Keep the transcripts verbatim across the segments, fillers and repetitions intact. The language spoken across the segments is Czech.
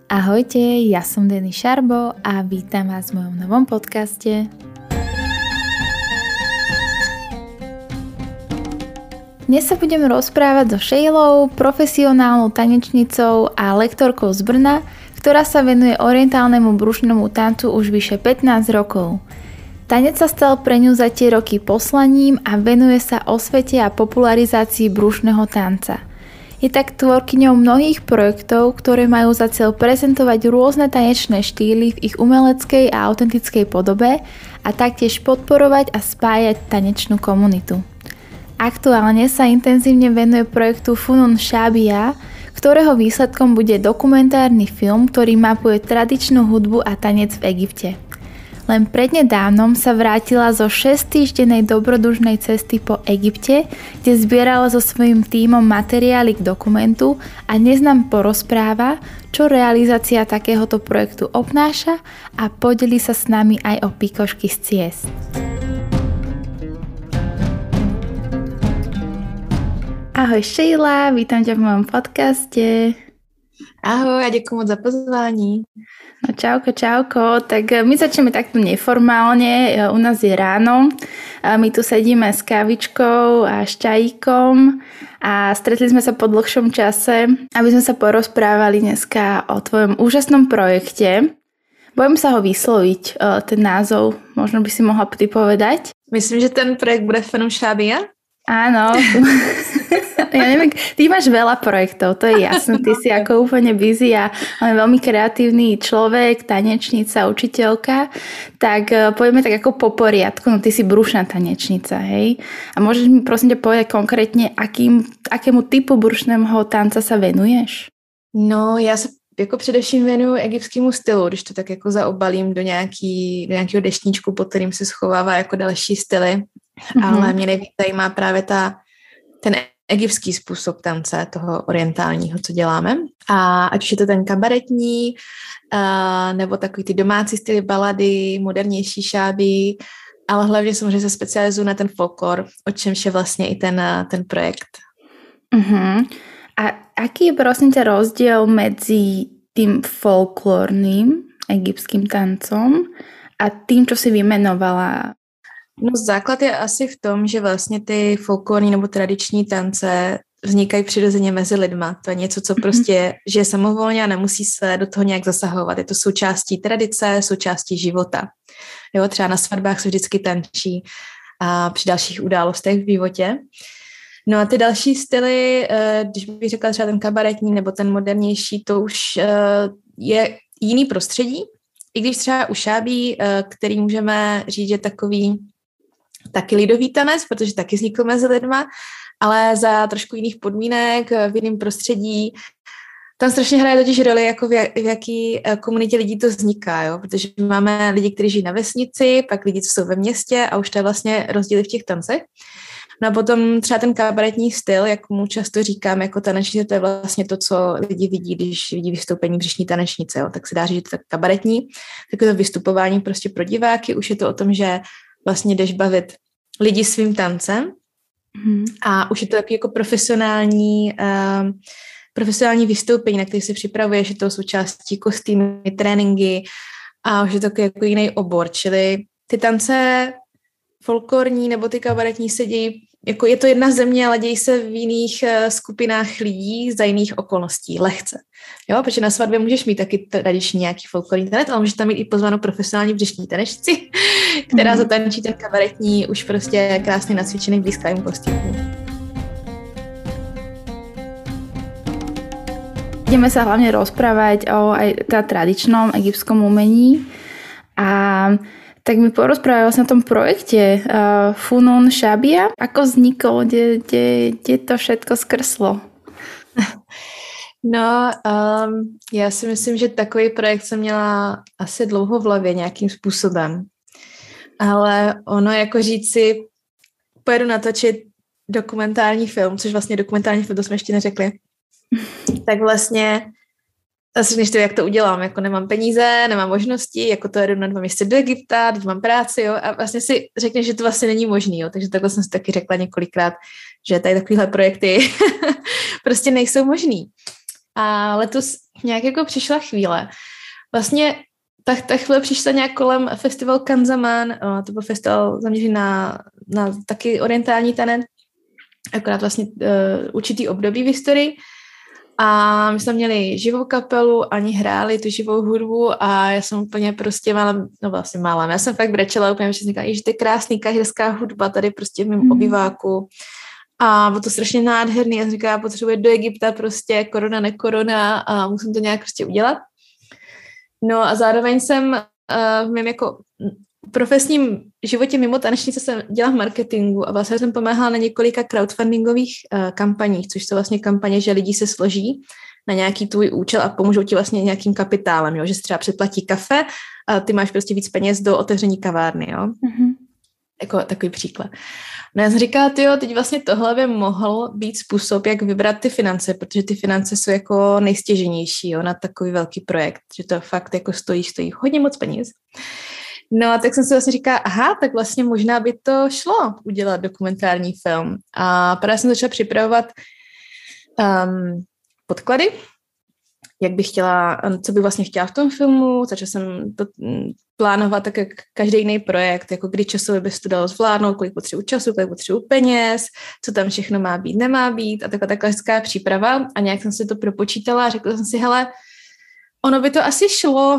Ahojte, ja som Denny Šarbo a vítam vás v mojom novom podcaste. Dnes sa budem rozprávať so Sheilou, profesionálnou tanečnicou a lektorkou z Brna, ktorá sa venuje orientálnemu brušnému tancu už vyše pätnásť rokov. Tanec sa stal pre ňu za tie roky poslaním a venuje sa osvete a popularizácii brušného tanca. Je tak tvorkyňou mnohých projektov, ktoré majú za cieľ prezentovať rôzne tanečné štýly v ich umeleckej a autentickej podobe a taktiež podporovať a spájať tanečnú komunitu. Aktuálne sa intenzívne venuje projektu Funun Shabia, ktorého výsledkom bude dokumentárny film, ktorý mapuje tradičnú hudbu a tanec v Egypte. Len prednedávnom sa vrátila zo šesťtýždennej dobrodružnej cesty po Egypte, kde zbierala so svojím tímom materiály k dokumentu a dnes nám porozpráva, čo realizácia takéhoto projektu obnáša a podeli sa s nami aj o pikošky z ciest. Ahoj Sheila, vítam ťa v mojom podcaste. Ahoj a děkuji moc za pozvání. No čauko, čauko. Tak my začneme takto neformálne. U nás je ráno. My tu sedíme s kávičkou a s čajíkom a stretli sme sa po dlhšom čase, aby sme sa porozprávali dneska o tvojom úžasnom projekte. Bojím sa ho vysloviť, ten názov. Možno by si mohla ty povedať. Myslím, že ten projekt bude Funun Shabia. Áno. Ja neviem, ty máš veľa projektov, to je jasné, ty si ako úplne busy a veľmi kreatívny človek, tanečnica, učiteľka, tak poďme tak ako po poriadku, no ty si brušná tanečnica, hej? A môžeš mi prosím ťa povedať konkrétne, akým, akému typu brušného tanca sa venuješ? No, já se jako především věnuju egyptskému stylu, když to tak jako zaobalím do, nějaký, do nějakého deštníčku, pod kterým se schovává jako další styly, mm-hmm. ale mě nejvíc zajímá právě ta, ten egyptský způsob tance, toho orientálního, co děláme. A ať už je to ten kabaretní, uh, nebo takový ty domácí styly balady, modernější šáby, ale hlavně samozřejmě se specializuju na ten folklor, o čemž je vlastně i ten, ten projekt. Uh-huh. A aký je prosím ťa rozdiel medzi tým folklórnym egyptským tancom a tým, čo si vymenovala? No základ je asi v tom, že vlastně ty folklorní nebo tradiční tance vznikají přirozeně mezi lidma. To je něco, co prostě žije samovolně a nemusí se do toho nějak zasahovat. Je to součástí tradice, součástí života. Jo, třeba na svatbách se vždycky tančí a při dalších událostech v životě. No a ty další styly, když bych řekla třeba ten kabaretní nebo ten modernější, to už je jiný prostředí. I když třeba u šábí, který můžeme říct, že takový taky lidový tanec, protože taky vznikl mezi lidma, ale za trošku jiných podmínek, v jiném prostředí. Tam strašně hraje totiž roli, jako v, jak, v jaký komunitě lidí to vzniká, jo? Protože máme lidi, kteří žijí na vesnici, pak lidi, co jsou ve městě a už to je vlastně rozdíly v těch tancech. No a potom třeba ten kabaretní styl, jak mu často říkám, jako tanečnice, to je vlastně to, co lidi vidí, když vidí vystoupení břišní tanečnice, jo? Tak se dá říct, že to je kabaretní, takové to vystupování prostě pro diváky, už je to o tom, že vlastně jdeš bavit lidi svým tancem mm. a už je to taky jako profesionální, uh, profesionální vystoupení, na který se připravuješ, je to součástí kostýmy, tréninky a už je to jako jiný obor, čili ty tance folklorní nebo ty kabaretní se dějí, jako je to jedna země, ale dějí se v jiných uh, skupinách lidí za jiných okolností, lehce. Jo, protože na svatbě můžeš mít taky tradiční nějaký folklorní tanec, ale můžeš tam mít i pozvanou profesionální břišní tanečnici, která mm. zatančí ten kabaretní už prostě krásně nacvičený v blízkém kostýmu. Ideme sa hlavne rozprávať o aj tá tradičnom egyptskom umení a tak mi porozprávaj vlastne o tom projekte uh, Funun Shabia. Ako vznikol, kde, kde, kde to všetko skrslo? No, um, já si myslím, že takový projekt jsem měla asi dlouho v hlavě nějakým způsobem. Ale ono jako říct si, pojedu natočit dokumentární film, což vlastně dokumentární film, to jsme ještě neřekli, tak vlastně asi řekneš to, jak to udělám, jako nemám peníze, nemám možnosti, jako to jedu na dva měsíce do Egypta, teď mám práci, jo, a vlastně si řekneš, že to vlastně není možný, jo, takže takhle jsem si taky řekla několikrát, že tady takovýhle projekty prostě nejsou možný. A letos nějak jako přišla chvíle. Vlastně ta, ta chvíle přišla nějak kolem festival Kanzaman, to byl festival zaměřený na, na taky orientální tanec, akorát vlastně uh, určitý období v historii. A my jsme měli živou kapelu, oni hráli tu živou hudbu a já jsem úplně prostě mála, no vlastně mála, já jsem fakt brečela úplně, že jsem říkala, že to je krásný kahirská hudba tady prostě v mém mm. obyváku. A bylo to strašně nádherný, já jsem říkala, já potřebuji do Egypta prostě, korona, nekorona a musím to nějak prostě udělat. No a zároveň jsem uh, v mém jako profesním životě mimo tanečnice jsem dělala v marketingu a vlastně jsem pomáhala na několika crowdfundingových uh, kampaních, což jsou vlastně kampaně, že lidi se složí na nějaký tvůj účel a pomůžou ti vlastně nějakým kapitálem, jo? Že si třeba předplatí kafe a ty máš prostě víc peněz do otevření kavárny. Jo? Mm-hmm. Jako takový příklad. No já jsem říkala, tyjo, teď vlastně tohle by mohl být způsob, jak vybrat ty finance, protože ty finance jsou jako nejstěženější, jo, na takový velký projekt, že to fakt jako stojí, stojí hodně moc peněz. No a tak jsem si vlastně říkala, aha, tak vlastně možná by to šlo udělat dokumentární film. A právě jsem začala připravovat um, podklady, jak bych chtěla, co bych vlastně chtěla v tom filmu, začala jsem to plánovat tak, jak každý jiný projekt, jako kdy časově by se to dalo zvládnout, kolik potřebuji času, kolik potřebuji peněz, co tam všechno má být, nemá být a taková ta klasická příprava a nějak jsem si to propočítala a řekla jsem si, hele, ono by to asi šlo.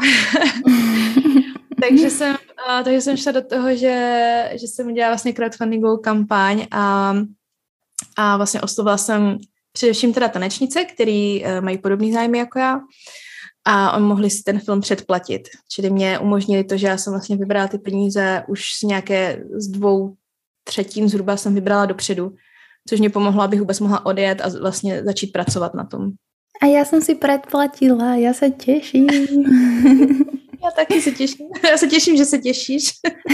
takže, jsem, a, takže jsem šla do toho, že, že jsem udělala vlastně crowdfundingovou kampaň a, a vlastně oslovila jsem především teda tanečnice, který uh, mají podobný zájmy jako já a on mohli si ten film předplatit. Čili mě umožnili to, že já jsem vlastně vybrala ty peníze už z nějaké z dvou třetin zhruba jsem vybrala dopředu, což mě pomohlo, abych vůbec mohla odjet a vlastně začít pracovat na tom. A já jsem si předplatila, já se těším. Já taky se těším. Já se těším, že se těšíš.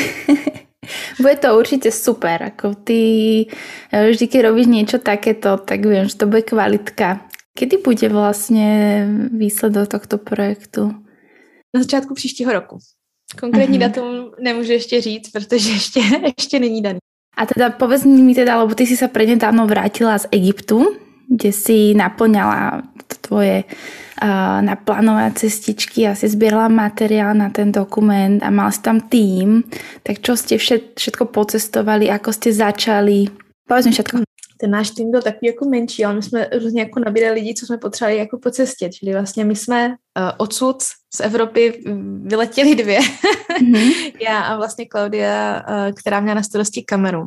Bude to určite super, ako ty vždy, keď robíš niečo takéto, tak viem, že to bude kvalitka. Kedy bude vlastne výsledok tohto projektu? Na začátku příštího roku. Konkrétní uh-huh. datum nemůžu ještě říct, protože ještě, ještě není daný. A teda povedz mi teda, lebo ty si sa prednedávno vrátila z Egyptu, kde si naplňala tvoje uh, naplánované cestičky a si zbierala materiál na ten dokument a mal si tam tým. Tak čo ste všet, všetko pocestovali, ako ste začali? Povedz mi všetko. Ten náš tým byl takový jako menší, ale my jsme různě jako nabírali lidi, co jsme potřebovali jako po cestě. Čili vlastně my jsme uh, odsud z Evropy vyletěli dvě. Mm-hmm. Já a vlastně Klaudia, uh, která měla na starosti kameru.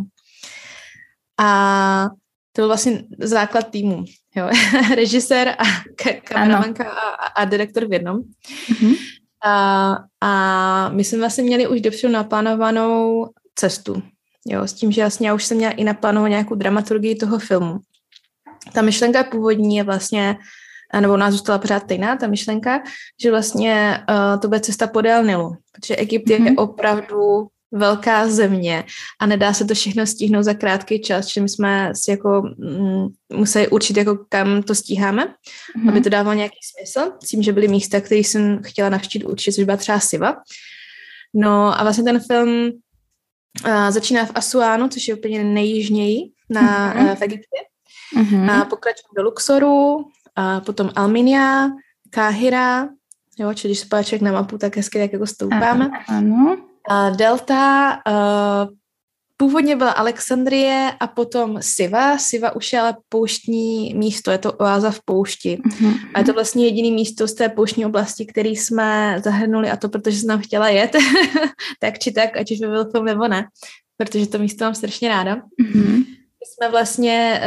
A to byl vlastně základ týmu. Jo? Režisér a kameramanka a, a direktor v jednom. Mm-hmm. A, a my jsme vlastně měli už dopředu naplánovanou cestu. Jo, s tím, že jasně já už jsem měla i naplánovat nějakou dramaturgii toho filmu. Ta myšlenka původní je vlastně, nebo nás zůstala pořád stejná, ta myšlenka, že vlastně uh, to bude cesta podél Nilu, protože Egypt mm-hmm. je opravdu velká země a nedá se to všechno stihnout za krátký čas, že my jsme si jako mm, museli určit, jako kam to stíháme, mm-hmm. aby to dávalo nějaký smysl, s tím, že byly místa, které jsem chtěla navštívit určitě, což byla třeba Siva. No a vlastně ten film Uh, začíná v Asuánu, což je úplně nejjižněji na, uh-huh. uh, v Egyptě. Uh-huh. A pokračuje do Luxoru, uh, potom Alminia, Káhira, jo, čili když se na mapu, tak hezky tak jako stoupáme. Ano. Uh, Delta, uh, původně byla Alexandrie a potom Siva. Siva už je ale pouštní místo, je to oáza v poušti. Uh-huh. A je to vlastně jediné místo z té pouštní oblasti, který jsme zahrnuli a to, protože jsem tam chtěla jet, tak či tak, ať už by byl film nebo ne, protože to místo mám strašně ráda. Uh-huh. My jsme vlastně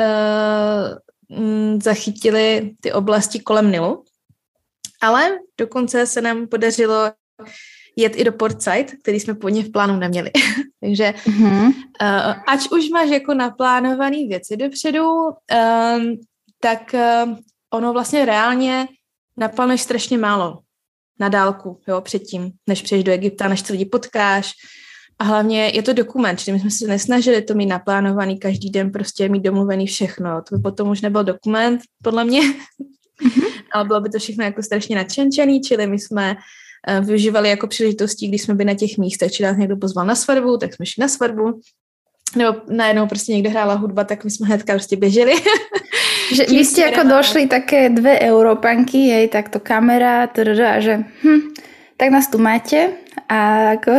uh, m, zachytili ty oblasti kolem Nilu, ale dokonce se nám podařilo jet i do Port Said, který jsme původně v plánu neměli. Takže mm-hmm. uh, ač už máš jako naplánované věci dopředu, um, tak uh, ono vlastně reálně naplánuješ strašně málo na dálku, jo, předtím, než přijdeš do Egypta, než se lidi potkáš. A hlavně je to dokument, čili my jsme se nesnažili to mít naplánovaný každý den, prostě mít domluvený všechno. To by potom už nebyl dokument, podle mě, mm-hmm. ale bylo by to všechno jako strašně nadšenčený, čili my jsme využívali jako příležitostí, když jsme byli na těch místech, či nás někdo pozval na svatbu, tak jsme šli na svatbu, nebo najednou prostě někde hrála hudba, tak my jsme hnedka prostě běželi. Že vy ste ako došli také dve Európanky, hej, takto kamera, a že hm, tak nás tu máte a ako...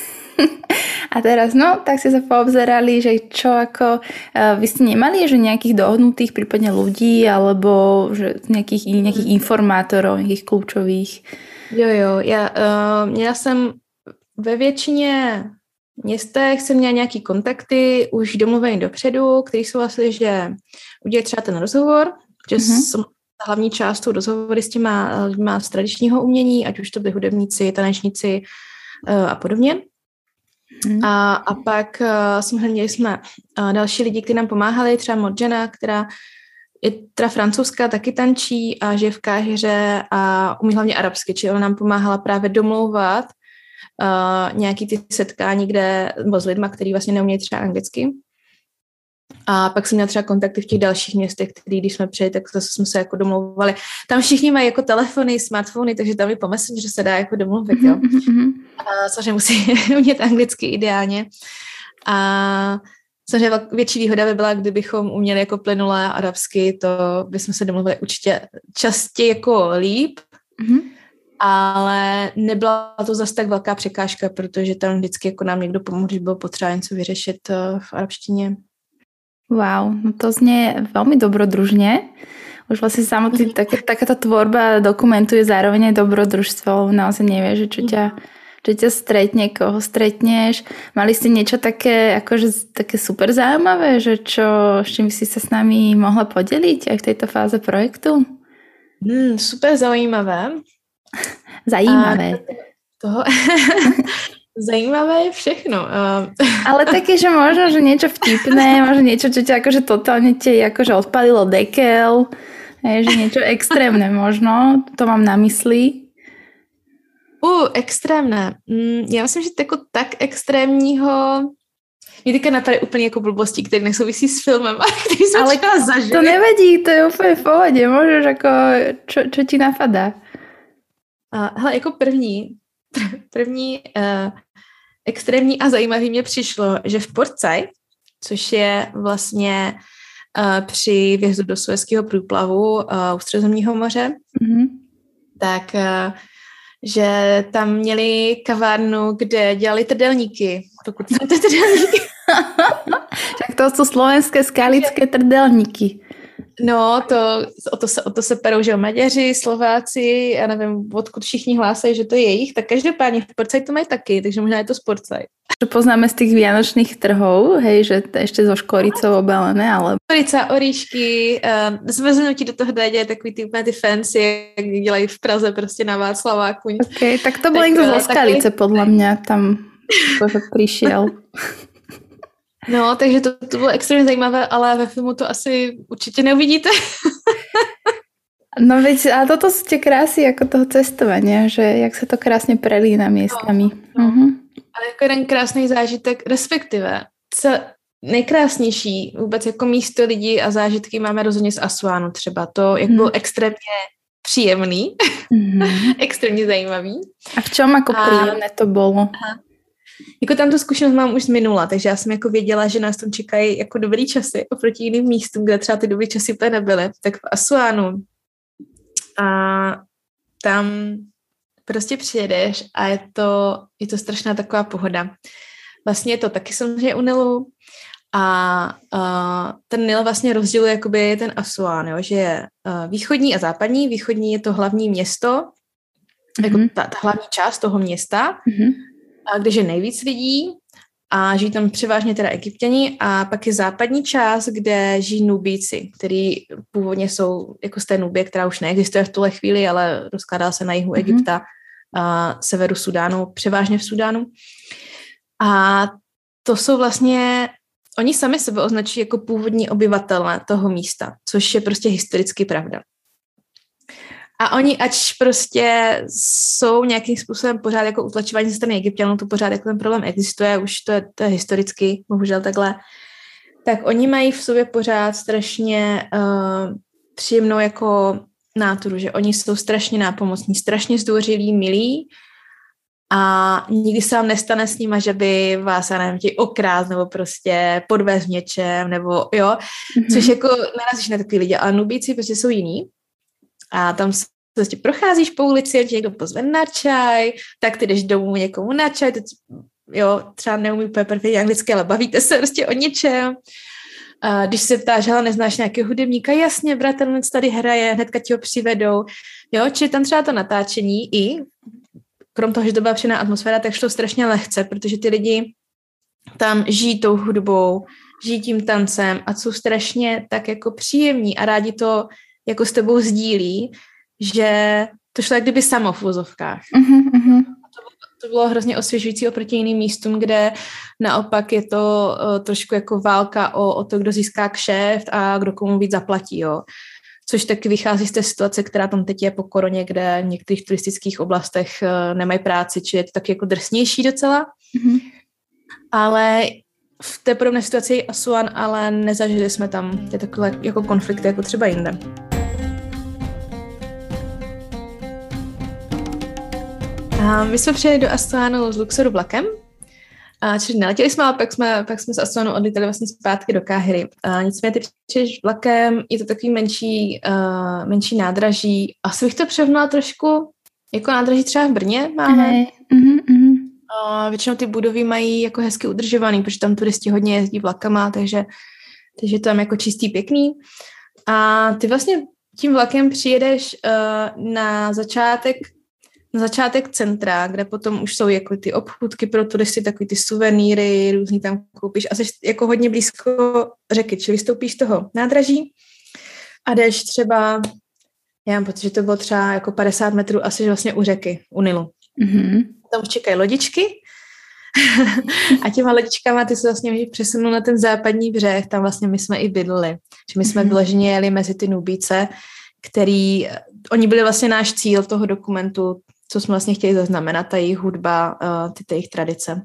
a teraz, no, tak ste sa poobzerali, že čo ako... Uh, vy ste nemali, že nejakých dohodnutých prípadne ľudí, alebo že nejakých, nejakých informátorov, nejakých kľúčových? Jo, jo, já uh, měla jsem ve většině městech jsem měla nějaký kontakty už domluvený dopředu, který souhlasili, že udělají třeba ten rozhovor, že mm-hmm. jsem hlavní část toho rozhovory s těma lidma z tradičního umění, ať už to byli hudebníci, tanečníci uh, a podobně. Mm-hmm. A, a pak uh, jsme měli jsme uh, další lidi, kteří nám pomáhali, třeba Modžena, která je teda francouzská, taky tančí a žije v Káhiře a umí hlavně arabsky, čili ona nám pomáhala právě domlouvat uh, nějaký ty setkání, kde, nebo s lidma, který vlastně neumějí třeba anglicky. A pak jsem měla třeba kontakty v těch dalších městech, který když jsme přijeli, tak zase jsme se jako domlouvali. Tam všichni mají jako telefony, smartfony, takže tam i po Messengeru se dá jako domluvit, jo. A samozřejmě musí umět anglicky ideálně. A samozřejmě větší výhoda by byla, kdybychom uměli jako plynulé arabsky, to bychom se domluvili určitě častěji jako líp, mm-hmm. ale nebyla to zase tak velká překážka, protože tam vždycky jako nám někdo pomohl, když bylo potřeba něco vyřešit v arabštině. Wow, no to znie veľmi dobrodružne. Už vlastne samotný tak, takáto tvorba dokumentuje zároveň aj dobrodružstvo. Naozaj nevieš, že čo ťa, čo ťa stretne, koho stretneš. Mali ste niečo také, akože, také super zaujímavé, že čo, s čím si sa s nami mohla podeliť aj v tejto fáze projektu? Mm, super zaujímavé. Zajímavé. A toho... Zajímavé je všechno. Ale také, že možno, že niečo vtipné, možno niečo, čo ťa akože totálne ti akože odpalilo dekel, že niečo extrémne možno, to mám na mysli. U, extrémné. Já myslím, že jako tak extrémního mě teďka napadají úplně jako blbosti, které nesouvisí s filmem, který jsem ale třeba zažili. To nevadí, to je úplně v pohodě, môžeš ako, čo, čo ti napadá? Uh, hele, jako první, první uh, extrémní a zajímavý mě přišlo, že v Port Said, což je vlastně uh, při vjezdu do Suezského průplavu uh, u Středozemního moře, mm-hmm. tak uh, že tam měli kavárnu, kde dělali trdelníky. Pokud jsem ty trdelníky. Tak to jsou slovenské skalické trdelníky. No, to, o, to se, o to se perou, že Maďaři, Slováci, já nevím, odkud všichni hlásají, že to je jejich, tak každopádně v Port Said to mají taky, takže možná je to z Port Said. Čo poznáme z tých vianočných trhov, hej, že ešte so škoricou obalené, ale... Škorica, oríšky, uh, zveznu ti do toho dají takový ty, ty fancy, jak dělají v Praze prostě na Václaváku. Ok, tak to bol niekto zo Skalice, podľa mňa, tam prišiel. No, takže to, to bylo extrémně zajímavé, ale ve filmu to asi určitě neuvidíte. No veď, a toto sú tie krásy ako toho cestovania, že jak sa to krásne prelína miestami. No, no. Uh-huh. Ale jako jeden krásný zážitek, respektive co nejkrásnější vůbec jako místo lidí a zážitky máme rozhodně z Asuánu třeba. To, jak bylo uh-huh. extrémně příjemný, uh-huh. extrémně zajímavý. A v čom ako príjemné to bolo? Aha. Jako tam tu zkušenost mám už z minula, takže já jsem jako věděla, že nás tam čekají jako dobrý časy oproti jiným místům, kde třeba ty dobrý časy úplně nebyly. Tak v Asuánu a tam prostě přijedeš a je to, je to strašná taková pohoda. Vlastně je to taky samozřejmě u Nilu a uh, ten Nil vlastně rozděluje jakoby ten Asuán, jo, že je uh, východní a západní. Východní je to hlavní město, mm-hmm. jako ta, ta hlavní část toho města, mm-hmm. kde je nejvíc lidí a žijí tam převážně teda Egypťani a pak je západní část, kde žijí Nubíci, který původně jsou jako z té Nubie, která už neexistuje v tuhle chvíli, ale rozkládá se na jihu mm-hmm. Egypta, a severu Sudánu, převážně v Sudánu. A to jsou vlastně, oni sami sebe označují jako původní obyvatelé toho místa, což je prostě historicky pravda. A oni, ač prostě jsou nějakým způsobem pořád jako utlačování ze strany Egypťanů, to pořád jako ten problém existuje, už to je, to je historicky, bohužel takhle, tak oni mají v sobě pořád strašně uh, příjemnou jako náturu, že oni jsou strašně nápomocní, strašně zdvořilí, milí a nikdy se vám nestane s nima, že by vás, já nevím, okrást nebo prostě podvést v něčem, nebo jo, mm-hmm. což jako narazíš na takový lidi, ale Nubíci prostě jsou jiný a tam se prostě procházíš po ulici, tě někdo pozve na čaj, tak ty jdeš domů někomu na čaj, teď, jo, třeba neumí úplně perfektně anglicky, ale bavíte se prostě o něčem. A když se ptáš, hele, neznáš nějakého hudebníka, jasně, bratrnec tady hraje, hnedka ti ho přivedou, jo, či tam třeba to natáčení i krom toho, že to byla příjemná atmosféra, tak šlo strašně lehce, protože ty lidi tam žijí tou hudbou, žijí tím tancem a jsou strašně tak jako příjemní a rádi to jako s tebou sdílí, že to šlo jak kdyby samo v vozovkách. Uh-huh. To, to bylo hrozně osvěžující oproti jiným místům, kde naopak je to uh, trošku jako válka o, o to, kdo získá kšeft a kdo komu víc zaplatí, jo. Což taky vychází z té situace, která tam teď je po koroně, kde v některých turistických oblastech uh, nemají práci, či je to taky jako drsnější docela. Mm-hmm. Ale v té podobné situaci je Asuán, ale nezažili jsme tam ty takové jako konflikty, jako třeba jinde. A my jsme přijeli do Asuánu z Luxoru vlakem, a čili neletěli jsme, ale pak jsme, pak jsme z Asuánu odletěli vlastně zpátky do Káhiry. A nicméně ty přijdeš vlakem, je to takový menší, uh, menší nádraží. Asi bych to převnala trošku jako nádraží třeba v Brně máme. Mm-hmm, mm-hmm. A většinou ty budovy mají jako hezky udržovaný, protože tam turisti hodně jezdí vlakama, takže, takže tam jako čistý, pěkný. A ty vlastně tím vlakem přijedeš uh, na začátek na začátek centra, kde potom už jsou jako ty obchůdky pro turisty, takový ty suvenýry, různý tam koupíš a jsi jako hodně blízko řeky, čili vystoupíš z toho nádraží a jdeš třeba, já mám pocit, že to bylo třeba jako padesát metrů asi vlastně u řeky, u Nilu. Mm-hmm. Tam už čekají lodičky a těma lodičkama ty se vlastně můžeš přesunout na ten západní břeh, tam vlastně my jsme i bydleli. Že my jsme mm-hmm. vyloženě jeli mezi ty Nubíce, který, oni byli vlastně náš cíl toho dokumentu, co jsme vlastně chtěli zaznamenat, ta jejich hudba, uh, ty, ty jejich tradice.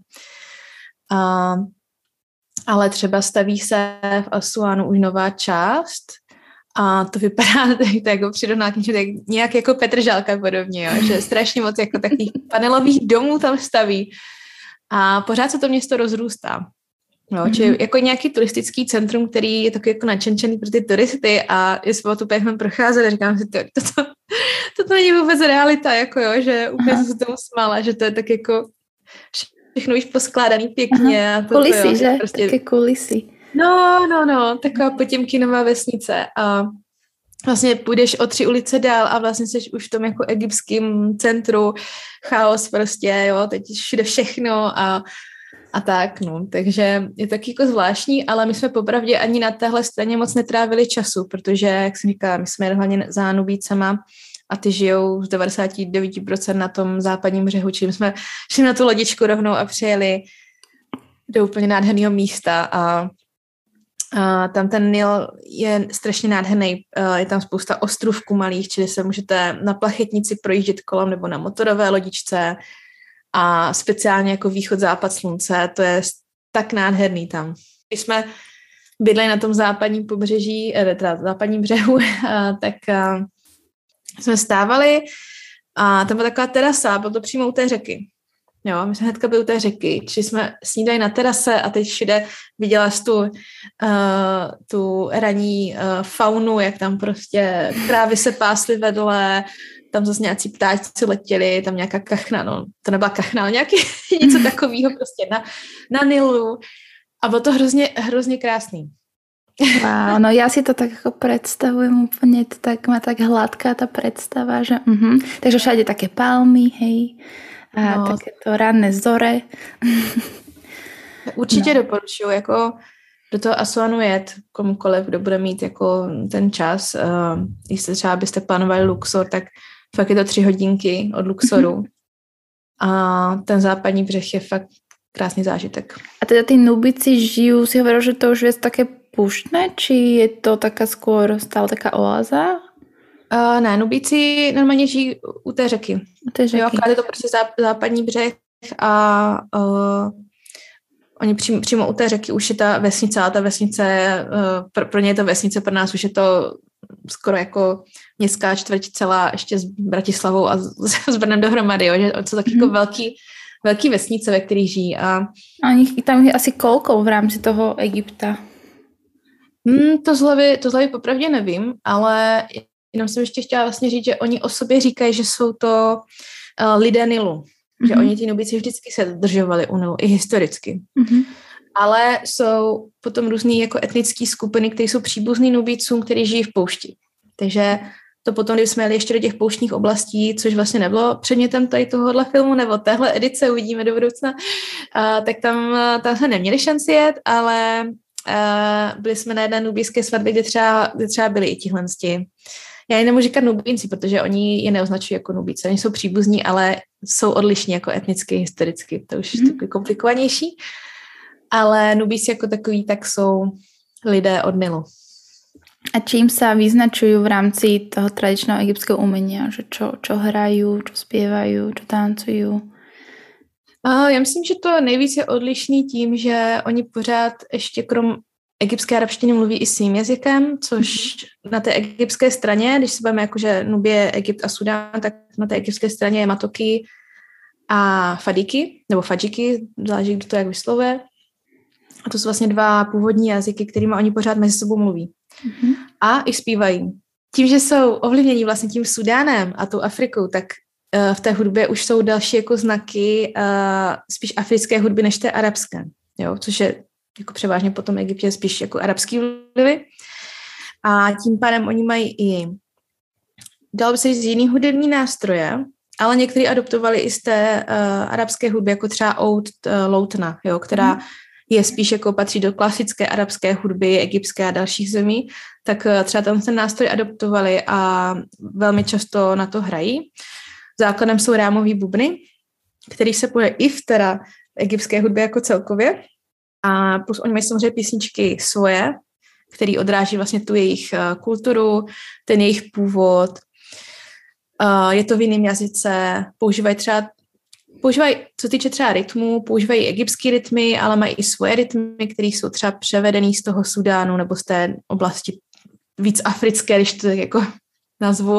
Uh, ale třeba staví se v Asuánu už nová část a to vypadá tak jako přirovná k něčemu, tak nějak jako Petržálka podobně, jo? Že strašně moc jako takových panelových domů tam staví a pořád se to město rozrůstá. No, mm-hmm. Čili jako nějaký turistický centrum, který je takový jako načenčený pro ty turisty a jsme o tu pěch jsme procházeli, říkám si, to, to, to, to, to není vůbec realita, jako jo, že úplně jsem se tomu smála, že to je tak jako všechno už poskládaný pěkně. A to, kulisy, to, jo, že? Prostě... Také kulisy. No, no, no, taková Potěmkinová vesnice a vlastně půjdeš o tři ulice dál a vlastně jsi už v tom jako egyptském centru, chaos prostě, jo, teď všude všechno a A tak, no, takže je to taky jako zvláštní, ale my jsme popravdě ani na téhle straně moc netrávili času, protože, jak jsem říkala, my jsme hlavně za Nubícama a ty žijou z devadesát devět procent na tom západním břehu, čili my jsme šli na tu lodičku rovnou a přijeli do úplně nádherného místa a, a tam ten Nil je strašně nádherný, je tam spousta ostrůvků malých, čili se můžete na plachetnici projíždět kolem nebo na motorové lodičce, a speciálně jako východ-západ slunce, to je tak nádherný tam. Když jsme bydleli na tom západním pobřeží, teda západním břehu, tak jsme stávali a tam byla taková terasa, bylo to přímo u té řeky. Jo, my jsme hnedka byli u té řeky, či jsme snídali na terase a teď všude viděla jsi tu, uh, tu ranní uh, faunu, jak tam prostě krávy se pásly vedle, tam zase nějací ptáčci letěli, tam nějaká kachna, no to nebyla kachna, ale nějaký něco takového prostě na, na Nilu a bylo to hrozně, hrozně krásný. Wow, no ja si to tak ako predstavujem úplne, to tak má tak hladká tá predstava, že uh-huh. Takže všade také palmy, hej, a no. Takéto ranné zore. Určitě no. Doporučuji, jako do toho Asuánu jet, komukoliv, kdo bude mít jako ten čas, uh, jestli třeba byste plánovali Luxor, tak fakt je to tři hodinky od Luxoru a ten západní břeh je fakt krásný zážitek. A teda tí Nubíci žijú, si hovoril, že to už je také púštne, či je to taká skôr stále taká oáza? Uh, ne, Nubíci normálně žijí u té řeky. U té řeky. Jo, je to prostě záp- západní břeh a uh, oni přímo, přímo u té řeky už je ta vesnice, a ta vesnice, uh, pro, pro ně je to vesnice, pro nás už je to skoro jako městská čtvrť celá ještě s Bratislavou a s, s Brnem dohromady, jo, že to jsou taky mm-hmm. jako velký, velký vesnice, ve kterých žijí. A, a nich, tam je asi kolko v rámci toho Egypta? Hmm, to z hlavy, to z hlavy popravdě nevím, ale jenom jsem ještě chtěla vlastně říct, že oni o sobě říkají, že jsou to uh, lidé Nilu. Mm-hmm. Že oni ti Nubíci vždycky se držovali u Nilu, i historicky. Mm-hmm. Ale jsou potom různý jako etnické skupiny, které jsou příbuzný Nubícům, kteří žijí v poušti. Takže to potom, když jsme jeli ještě do těch pouštních oblastí, což vlastně nebylo předmětem tady tohohle filmu, nebo téhle edice, uvidíme do budoucna, uh, tak tam, tam jsme neměli šanci jet, ale uh, byli jsme na jedné nubijské svatbě, kde třeba, kde třeba byli i tihle. Já je nemůžu říkat Nubínci, protože oni je neoznačují jako Nubíci. Oni jsou příbuzní, ale jsou odlišní jako etnicky, historicky. To už je takový komplikovanější. Ale Nubíci jako takový, tak jsou lidé od Nilu. A čím sa vyznačujú v rámci toho tradičného egyptského umenia? Že čo, čo hrajú, čo spievajú, čo tancujú? Uh, já myslím, že to nejvíc je odlišný tím, že oni pořád ještě krom egyptské arabštiny mluví i svým jazykem, což mm-hmm. na té egyptské straně, když se bavíme jakože Nubie, Egypt a Sudán, tak na té egyptské straně je matoky a fadíky, nebo fadžiky, záleží, kdo to jak vyslovuje. A to jsou vlastně dva původní jazyky, kterými oni pořád mezi sebou mluví. Mm-hmm. A i zpívají. Tím, že jsou ovlivněni vlastně tím Sudánem a tou Afrikou, tak uh, v té hudbě už jsou další jako znaky uh, spíš africké hudby než té arabské. Jo? Což je jako převážně potom Egyptě spíš jako arabský vlivy. A tím pádem oni mají i, dalo by se říct, jiný hudební nástroje, ale někteří adoptovali i z té uh, arabské hudby, jako třeba oud uh, loutna, jo, která mm. je spíš jako patří do klasické arabské hudby, egyptské a dalších zemí, tak uh, třeba tam ten nástroj adoptovali a velmi často na to hrají. Základem jsou rámový bubny, který se poje i v teda egyptské hudbě jako celkově. A plus oni mají samozřejmě písničky svoje, které odráží vlastně tu jejich uh, kulturu, ten jejich původ. Uh, je to v jiném jazyce, používají třeba, používají, co týče třeba rytmu, používají egyptské rytmy, ale mají i svoje rytmy, které jsou třeba převedený z toho Sudánu nebo z té oblasti víc africké, když to tak jako nazvu.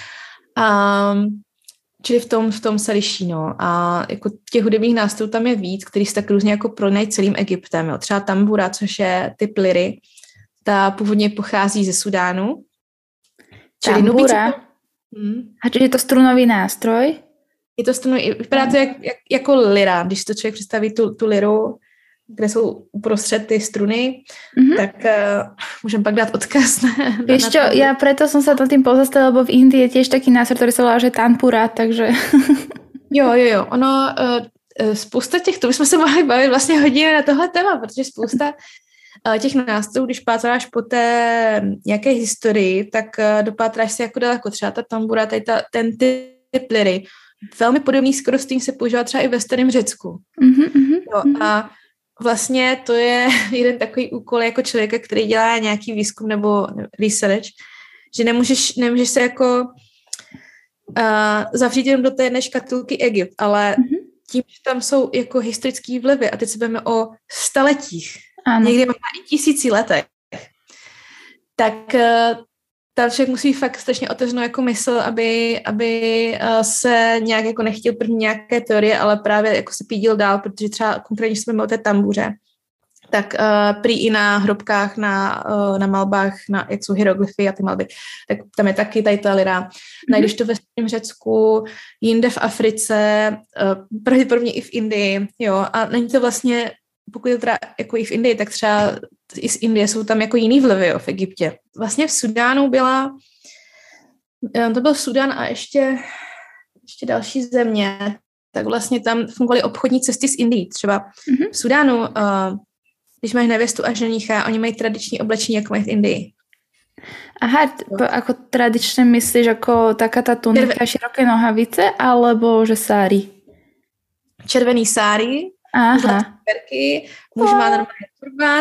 Um, Čili v tom, v tom se liší, no. A jako těch hudebních nástrojů tam je víc, který se tak různě jako pronají celým Egyptem, jo. Třeba tambura, což je typ liry, ta původně pochází ze Sudánu. Čili tambura? To... Hmm. A čiže je to strunový nástroj? Je to strunový, vypadá to jak, jak, jako lira, když to člověk představí tu, tu liru, kde jsou uprostřed ty struny, mm-hmm. tak uh, môžem pak dát odkaz. Na, Vieš čo, ja preto som sa to tým pozastavila, lebo v Indii je tiež taký nástroj, ktorý sa volá, že tanpura, takže... jo, jo, jo, ono, uh, spousta těch, to bychom se mohli bavit vlastně hodně na tohle téma, protože spousta uh, těch nástrojů, když pátráš po té nějaké historii, tak uh, dopátráš si jako daleko, třeba ta tambura, tady ta, ten typ liry, velmi podobný skoro s tím se používá třeba i ve starém Řecku. Mm-hmm, jo, a vlastně to je jeden takový úkol jako člověka, který dělá nějaký výzkum nebo research, že nemůžeš, nemůžeš se jako uh, zavřít jenom do té jedné škatulky Egypt, ale mm-hmm. tím, že tam jsou jako historický vlivy a teď se bavíme o staletích, ano. Někdy možná i tisíci letech, tak uh, tam však musí fakt strašně otevřenou jako mysl, aby, aby uh, se nějak jako nechtěl první nějaké teorie, ale právě jako se pídil dál, protože třeba konkrétně jsme o té tambuře, tak uh, prý i na hrobkách, na, uh, na malbách, na, jak jsou hieroglyfy a ty malby, tak tam je taky tady ta lira. Mm-hmm. Najdeš to ve středním Řecku, jinde v Africe, uh, pravděpodobně i v Indii, jo, a není to vlastně, pokud je teda jako i v Indii, tak třeba i z Indie jsou tam jako jiný vlivy, jo, v Egyptě. Vlastně v Sudánu byla, to byl Sudán a ještě, ještě další země, tak vlastně tam fungovaly obchodní cesty z Indii. Třeba mm-hmm. v Sudánu, uh, když máš nevěstu a ženicha, oni mají tradiční oblečení, jako mají v Indii. Aha, no. Ako tradične myslíš, ako taká tá tunika, Červe... široké nohavice, alebo že sári? Červený sári, aha. Perky, muž má normálně turbán.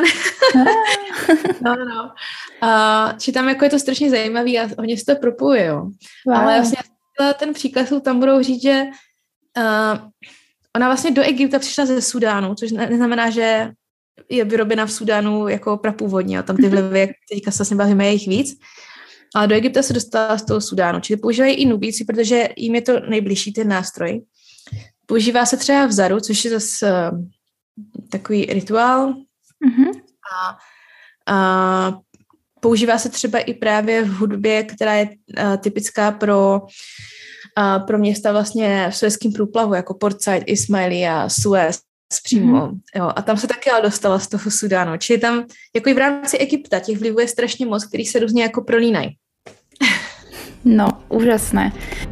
no, no, no. Uh, či tam jako je to strašně zajímavý a hodně se to propojuje, jo. Wow. Ale vlastně ten příklad jsou tam budou říct, že uh, ona vlastně do Egypta přišla ze Sudánu, což neznamená, že je vyrobena v Sudánu jako prapůvodně. Tam ty vlivy, jak teďka se vlastně bavíme, je jich víc. Ale do Egypta se dostala z toho Sudánu. Čili používají i Nubíci, protože jim je to nejbližší ten nástroj. používá se třeba v Zaru, což je zase uh, takový rituál. Mm-hmm. A, a používá se třeba i právě v hudbě, která je uh, typická pro, uh, pro města vlastně v Suezském průplavu, jako Port Said, Ismailia, Suez přímo. Mm-hmm. Jo, a tam se taky ale dostala z toho Sudánu. Čili tam, jako i v rámci Egypta, těch vlivů je strašně moc, který se různě jako prolínají. No, úžasné.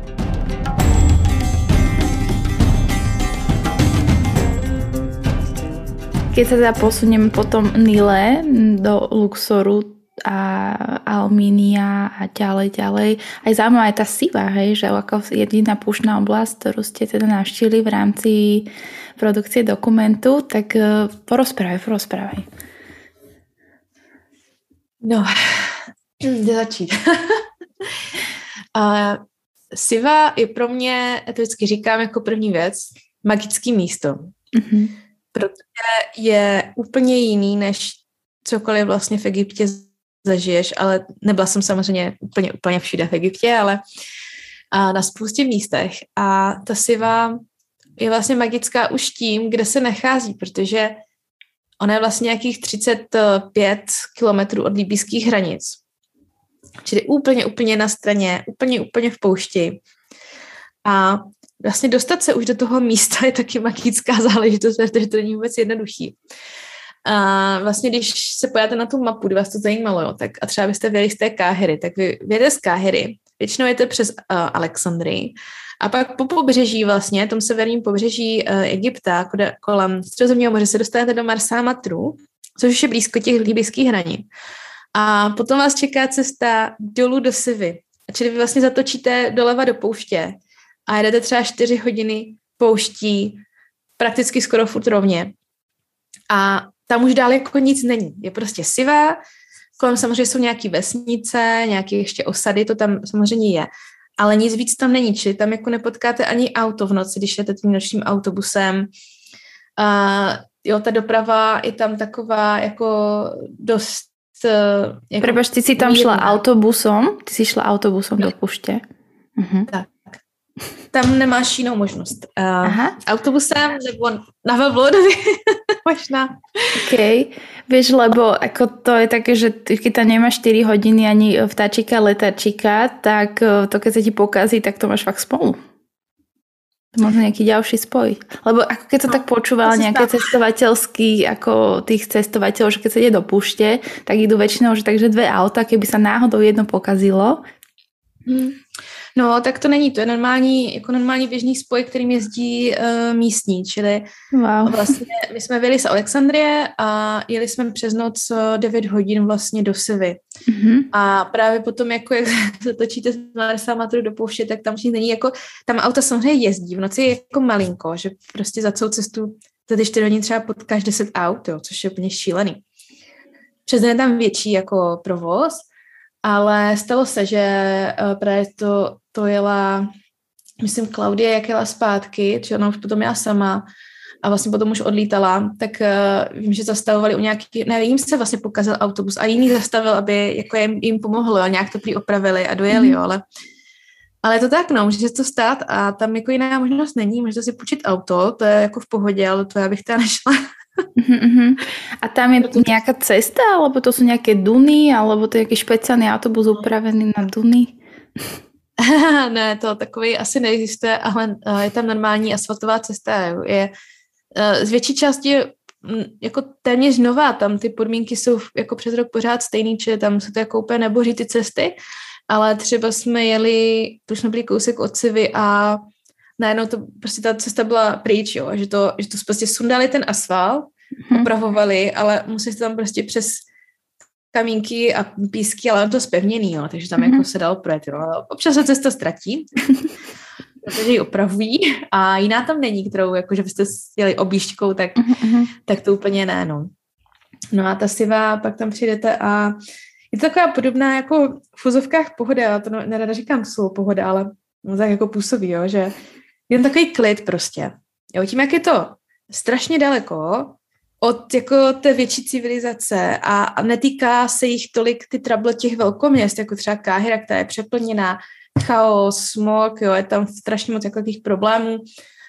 Keď sa teda posunieme potom Nile do Luxoru a Almínia a ďalej, ďalej. Aj zaujímavá je tá Siva, hej, že ako jediná púštna oblasť, ktorú ste teda navštívili v rámci produkcie dokumentu, tak porozprávaj, porozprávaj. No, kde začít? uh, Siva je pro mě, já to vždycky říkám jako první věc, magický místo. Mm-hmm. Protože je úplně jiný, než cokoliv vlastně v Egyptě zažiješ, ale nebyla jsem samozřejmě úplně, úplně všude v Egyptě, ale a na spoustě místech. A ta Siva je vlastně magická už tím, kde se nachází, protože ona je vlastně nějakých třicet pět kilometrů od libyjských hranic. Čili úplně, úplně na straně, úplně, úplně v poušti. A vlastně dostat se už do toho místa je taky magická záležitost, protože to není vůbec jednoduchý. A vlastně, když se pojáte na tu mapu, kdy vás to zajímalo, jo, tak a třeba byste vyjeli z té Káhiry, tak vy vyjete z Káhiry, většinou jete přes uh, Alexandrii a pak po pobřeží vlastně, tom severním pobřeží uh, Egypta, kolem Středozemního moře se dostanete do Marsa Matru, což už je blízko těch libyjských hranic. A potom vás čeká cesta dolů do Sivy. Čili vy vlastně zatočíte doleva do pouště a jedete třeba čtyři hodiny pouští, prakticky skoro furt rovně. A tam už dál jako nic není. Je prostě Siva, kolem samozřejmě jsou nějaké vesnice, nějaké ještě osady, to tam samozřejmě je. Ale nic víc tam není, čili tam jako nepotkáte ani auto v noci, když jdete tím nočním autobusem. A jo, ta doprava je tam taková jako dost... Jako Prepač, ty si tam mírná. Šla autobusom? Ty si šla autobusom no. do puště? Uh-huh. Tak. Tam nemáš jinou možnost. Uh, autobusem nebo na velblodovi možná. OK. Vieš, lebo ako to je také, že keď tam nemáš štyri hodiny ani vtáčika, letáčika, tak to keď sa ti pokazí, tak to máš fakt spolu. Možno nejaký ďalší spoj. Lebo ako keď sa no, tak počúvala nejaké cestovateľský, ako tých cestovateľov, že keď sa ide do púšte, tak idú väčšinou, že takže dve auta, keby sa náhodou jedno pokazilo. Hmm. No, tak to není, to je normální, jako normální běžný spoj, kterým jezdí uh, místní, čili wow. Vlastně my jsme vyjeli z Alexandrie a jeli jsme přes noc devět hodin vlastně do Sivy. Mm-hmm. A právě potom, jako jak zatočíte z Marsa Matru do pouště, tak tam už není, jako, tam auta samozřejmě jezdí, v noci je jako malinko, že prostě za celou cestu za ty čtyři hodiny třeba potkáš deset aut, jo, což je úplně šílený. Přes den je tam větší jako provoz, ale stalo se, že uh, právě to, to jela, myslím, Klaudie, jak jela zpátky, či ona už potom jela sama a vlastně potom už odlítala, tak uh, vím, že zastavovali u nějaký, ne, jim se vlastně pokazil autobus a jiný zastavil, aby jako jim, jim pomohlo, jo, nějak to prý opravili a dojeli, jo, ale, ale je to tak, no, může se to stát a tam jako jiná možnost není, můžete si půjčit auto, to je jako v pohodě, ale to já bych teda nešla. Uh-huh. A tam je nejaká cesta, alebo to sú nejaké duny, alebo to je nejaký špeciálny autobus upravený na duny? Ne, to takový asi neexistuje, ale je tam normální asfaltová cesta. Je z větší části jako téměř nová, tam ty podmínky jsou jako přes rok pořád stejný, čili tam se to jako úplně neboří ty cesty, ale třeba jsme jeli, tu jsme byli kousek od Sivy a najednou to prostě ta cesta byla pryč, jo, že to, že to prostě sundali ten asfalt, hmm. opravovali, ale museli tam prostě přes kamínky a písky, ale on to zpevněný, jo, takže tam hmm. jako se dalo projet, jo. Občas se cesta ztratí, protože ji opravují a jiná tam není, kterou, jako že byste jeli objížďkou, tak, hmm. tak to úplně ne, no. No a ta Siva, pak tam přijdete a je to taková podobná jako v fuzovkách pohoda, já to nerada říkám slovo pohoda, ale no tak jako působí, jo, že jen takový klid prostě. Jo, tím, jak je to strašně daleko od jako té větší civilizace a, a netýká se jich tolik ty trable těch velkoměst, jako třeba Káhira, která je přeplněná, chaos, smog, jo, je tam strašně moc jako těch problémů,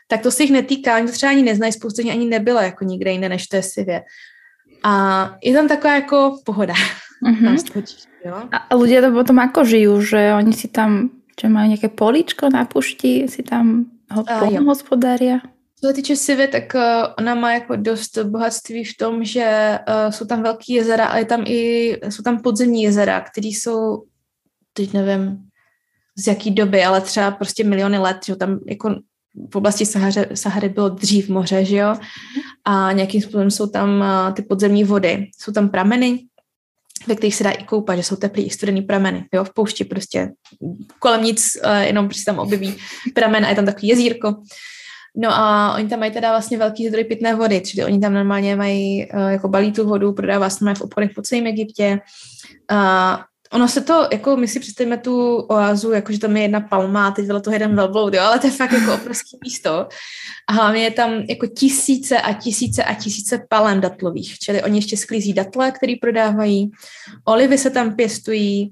tak to se jich netýká, oni to třeba ani neznají, spoustu z nich ani nebyla jako nikde jinde, než to je Sivě. A je tam taková jako pohoda. Mm-hmm. Jo? A ľudia to potom ako žijú, že oni si tam, že majú nejaké políčko na pušti, si tam hospodária? Co se týče Sivy, tak uh, ona má jako dost bohatství v tom, že uh, jsou tam velký jezera, ale tam i, jsou tam podzemní jezera, které jsou, teď nevím z jaký doby, ale třeba prostě miliony let, že tam jako v oblasti Sahary, Sahary bylo dřív moře, že jo, a nějakým způsobem jsou tam uh, ty podzemní vody, jsou tam prameny, ve kterých se dá i koupat, že jsou teplý i studený prameny, jo, v poušti prostě kolem nic, uh, jenom prostě tam objeví pramen a je tam takový jezírko. No a oni tam mají teda vlastně velký zdroj pitné vody, čili oni tam normálně mají uh, jako balí tu vodu, prodává se v obchodech po celém Egyptě. Uh, ono se to, jako my si představíme tu oázu, jakože tam je jedna palma a teď bylo to jeden velbloud, jo, ale to je fakt jako obrovské místo. A hlavně je tam jako tisíce a tisíce a tisíce palem datlových, čili oni ještě sklízí datle, který prodávají, olivy se tam pěstují.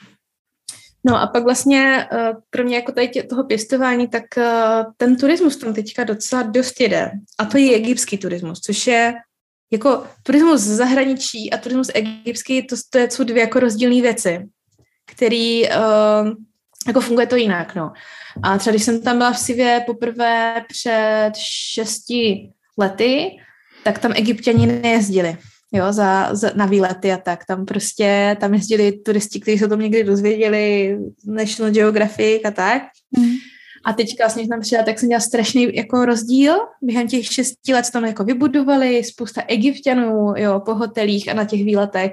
No a pak vlastně, kromě jako tady toho pěstování, tak ten turismus tam teďka docela dost jede. A to je egyptský turismus, což je jako turismus z zahraničí a turismus egyptský, to, to jsou dvě jako rozdílné věci, který uh, jako funguje to jinak, no. A třeba když jsem tam byla v Sivě poprvé před šesti lety, tak tam Egypťani nejezdili. Jo, za, za, na výlety a tak. Tam prostě, tam jezdili turisti, kteří se o tom někdy dozvěděli, National Geographic a tak. Mm. A teďka vlastně tam přijela, tak jsem dělala strašný jako rozdíl. Během těch šesti let tam jako vybudovali spousta Egypťanů, jo, po hotelích a na těch výletech.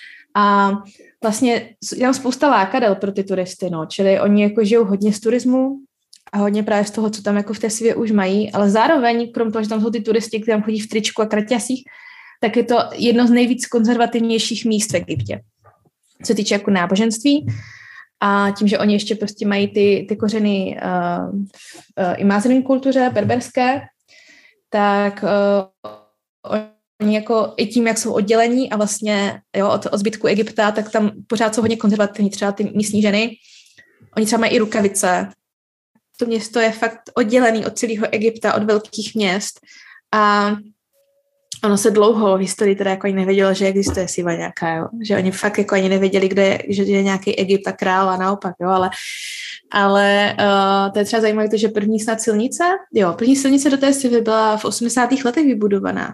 A vlastně je tam spousta lákadel pro ty turisty, no. Čili oni jako žijou hodně z turismu a hodně právě z toho, co tam jako v té Sivě už mají, ale zároveň, krom toho, že tam jsou ty turisti, kteří tam chodí v tričku a kraťasích, tak je to jedno z nejvíc konzervativnějších míst v Egyptě, co se týče jako náboženství. A tím, že oni ještě prostě mají ty, ty kořeny uh, uh, i mázerní kultuře, berberské, tak uh, oni jako i tím, jak jsou oddělení a vlastně jo, od, od zbytku Egypta, tak tam pořád jsou hodně konzervativní, třeba ty místní ženy. Oni třeba mají i rukavice. To město je fakt oddělený od celého Egypta, od velkých měst. A ono se dlouho v historii teda jako ani nevědělo, že existuje Siva nějaká, jo. Že oni fakt jako ani nevěděli, kde je, že je nějaký Egypt a král a naopak, jo, ale, ale uh, to je třeba zajímavé to, že první snad silnice, jo, první silnice do té Sivy byla v osmdesátých letech vybudovaná.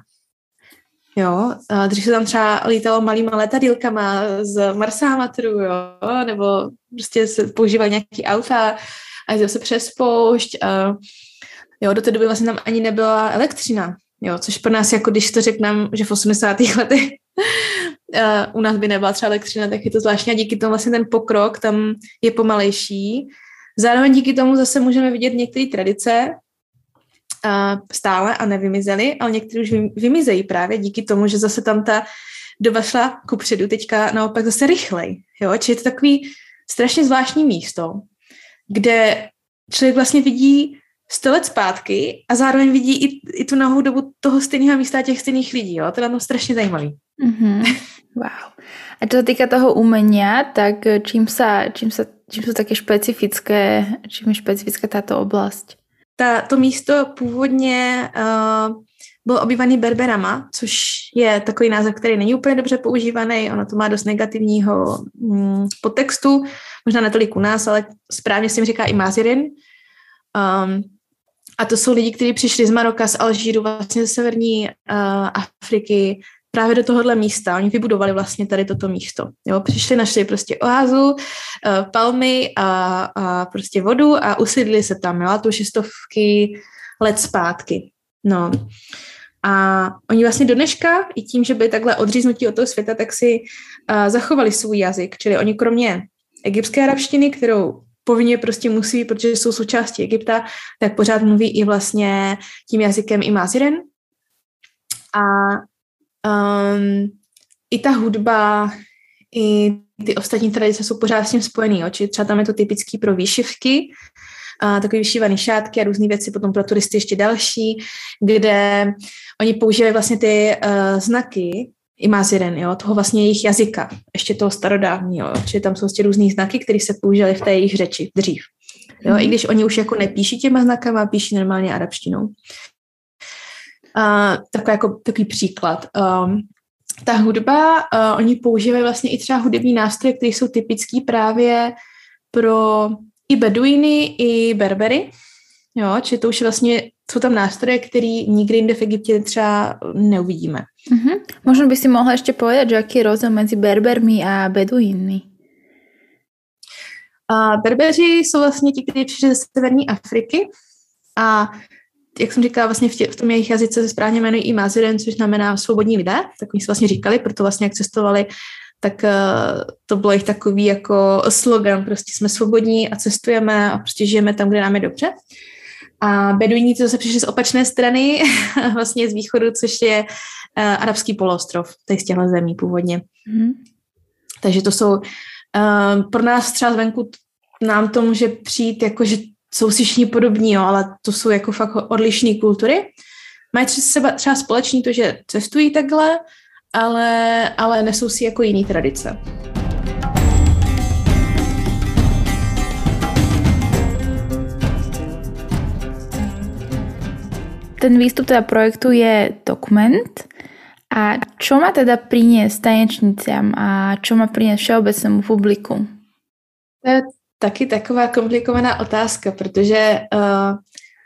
Jo, uh, dřív se tam třeba lítalo malýma letadýlkama z Marsámatru, jo, nebo prostě se používaly nějaký auta a jezdil se přes poušť, uh, jo, do té doby vlastně tam ani nebyla elektřina. Jo, což pro nás, jako když to řekneme, že v osmdesátých letech uh, u nás by nebyla třeba elektřina, tak je to zvláštní a díky tomu vlastně ten pokrok tam je pomalejší. Zároveň díky tomu zase můžeme vidět některé tradice uh, stále a nevymizely, ale některé už vymizejí právě díky tomu, že zase tam ta doba šla kupředu, teďka naopak zase rychlej. Jo? Čili je to takový strašně zvláštní místo, kde člověk vlastně vidí sto let zpátky a zároveň vidí i, i tu nahou dobu toho stejného místa a těch stejných lidí. Jo? To je tam strašně zajímavý. Mm-hmm. Wow. A čo sa týka toho umenia, tak čím sa, čím sa, čím sú také špecifické, čím je špecifická táto oblasť? Ta, to místo původně uh, bylo obývaný Berberama, což je takový název, který není úplně dobře používaný, ono to má dost negativního mm, podtextu, možná netolik u nás, ale správně se jim říká i Mazirin. Um, a to jsou lidi, kteří přišli z Maroka, z Alžíru, vlastně ze severní uh, Afriky, právě do tohohle místa. Oni vybudovali vlastně tady toto místo. Jo, přišli, našli prostě oázu, uh, palmy a, a prostě vodu a usidli se tam, jo, a to už je stovky let zpátky. No. A oni vlastně do dneška, i tím, že byli takhle odříznutí od toho světa, tak si uh, zachovali svůj jazyk. Čili oni kromě egyptské arabštiny, kterou povinně prostě musí, protože jsou součástí Egypta, tak pořád mluví i vlastně tím jazykem i Maziren. A um, i ta hudba, i ty ostatní tradice jsou pořád s tím spojený. Jo? Čili třeba tam je to typický pro výšivky, a takový vyšívaný šátky a různé věci, potom pro turisty ještě další, kde oni používají vlastně ty uh, znaky, i Maziren, jo, toho vlastně jejich jazyka, ještě toho starodávního, čili tam jsou vlastně různý znaky, které se používaly v té jejich řeči dřív. Jo, mm. i když oni už jako nepíší těma znakama, píší normálně arabštinou. Uh, takový, jako, takový příklad. Um, ta hudba, uh, oni používají vlastně i třeba hudební nástroje, které jsou typický právě pro i beduiny, i berbery. Jo, či to už vlastně jsou tam nástroje, které nikdy jinde v Egyptě třeba neuvidíme. Uh-huh. Možno by si mohla ještě povedať, že jaký je rozdíl mezi berbermi a beduínmi? A berbeři jsou vlastně ti, kteří přišli ze severní Afriky a jak jsem říkala, vlastně v, tě, v tom jejich jazyce se správně jmenují i Maziren, což znamená svobodní lidé, tak oni se vlastně říkali, proto vlastně jak cestovali, tak uh, to bylo jich takový jako slogan, prostě jsme svobodní a cestujeme a prostě žijeme tam, kde nám je dobře. A beduíni to zase přišli z opačné strany, vlastně z východu, což je uh, arabský poloostrov, tady z těchto zemí původně. Mm. Takže to jsou, uh, pro nás třeba zvenku nám to může přijít jako, že jsou si všichni podobní, jo, ale to jsou jako fakt odlišné kultury. Mají třeba, třeba společný to, že cestují takhle, ale, ale nesou si jako jiný tradice. Ten výstup teda projektu je dokument. A čo má teda priniesť tanečniciam a čo má priniesť všeobecnému publiku? To je taky taková komplikovaná otázka, protože uh,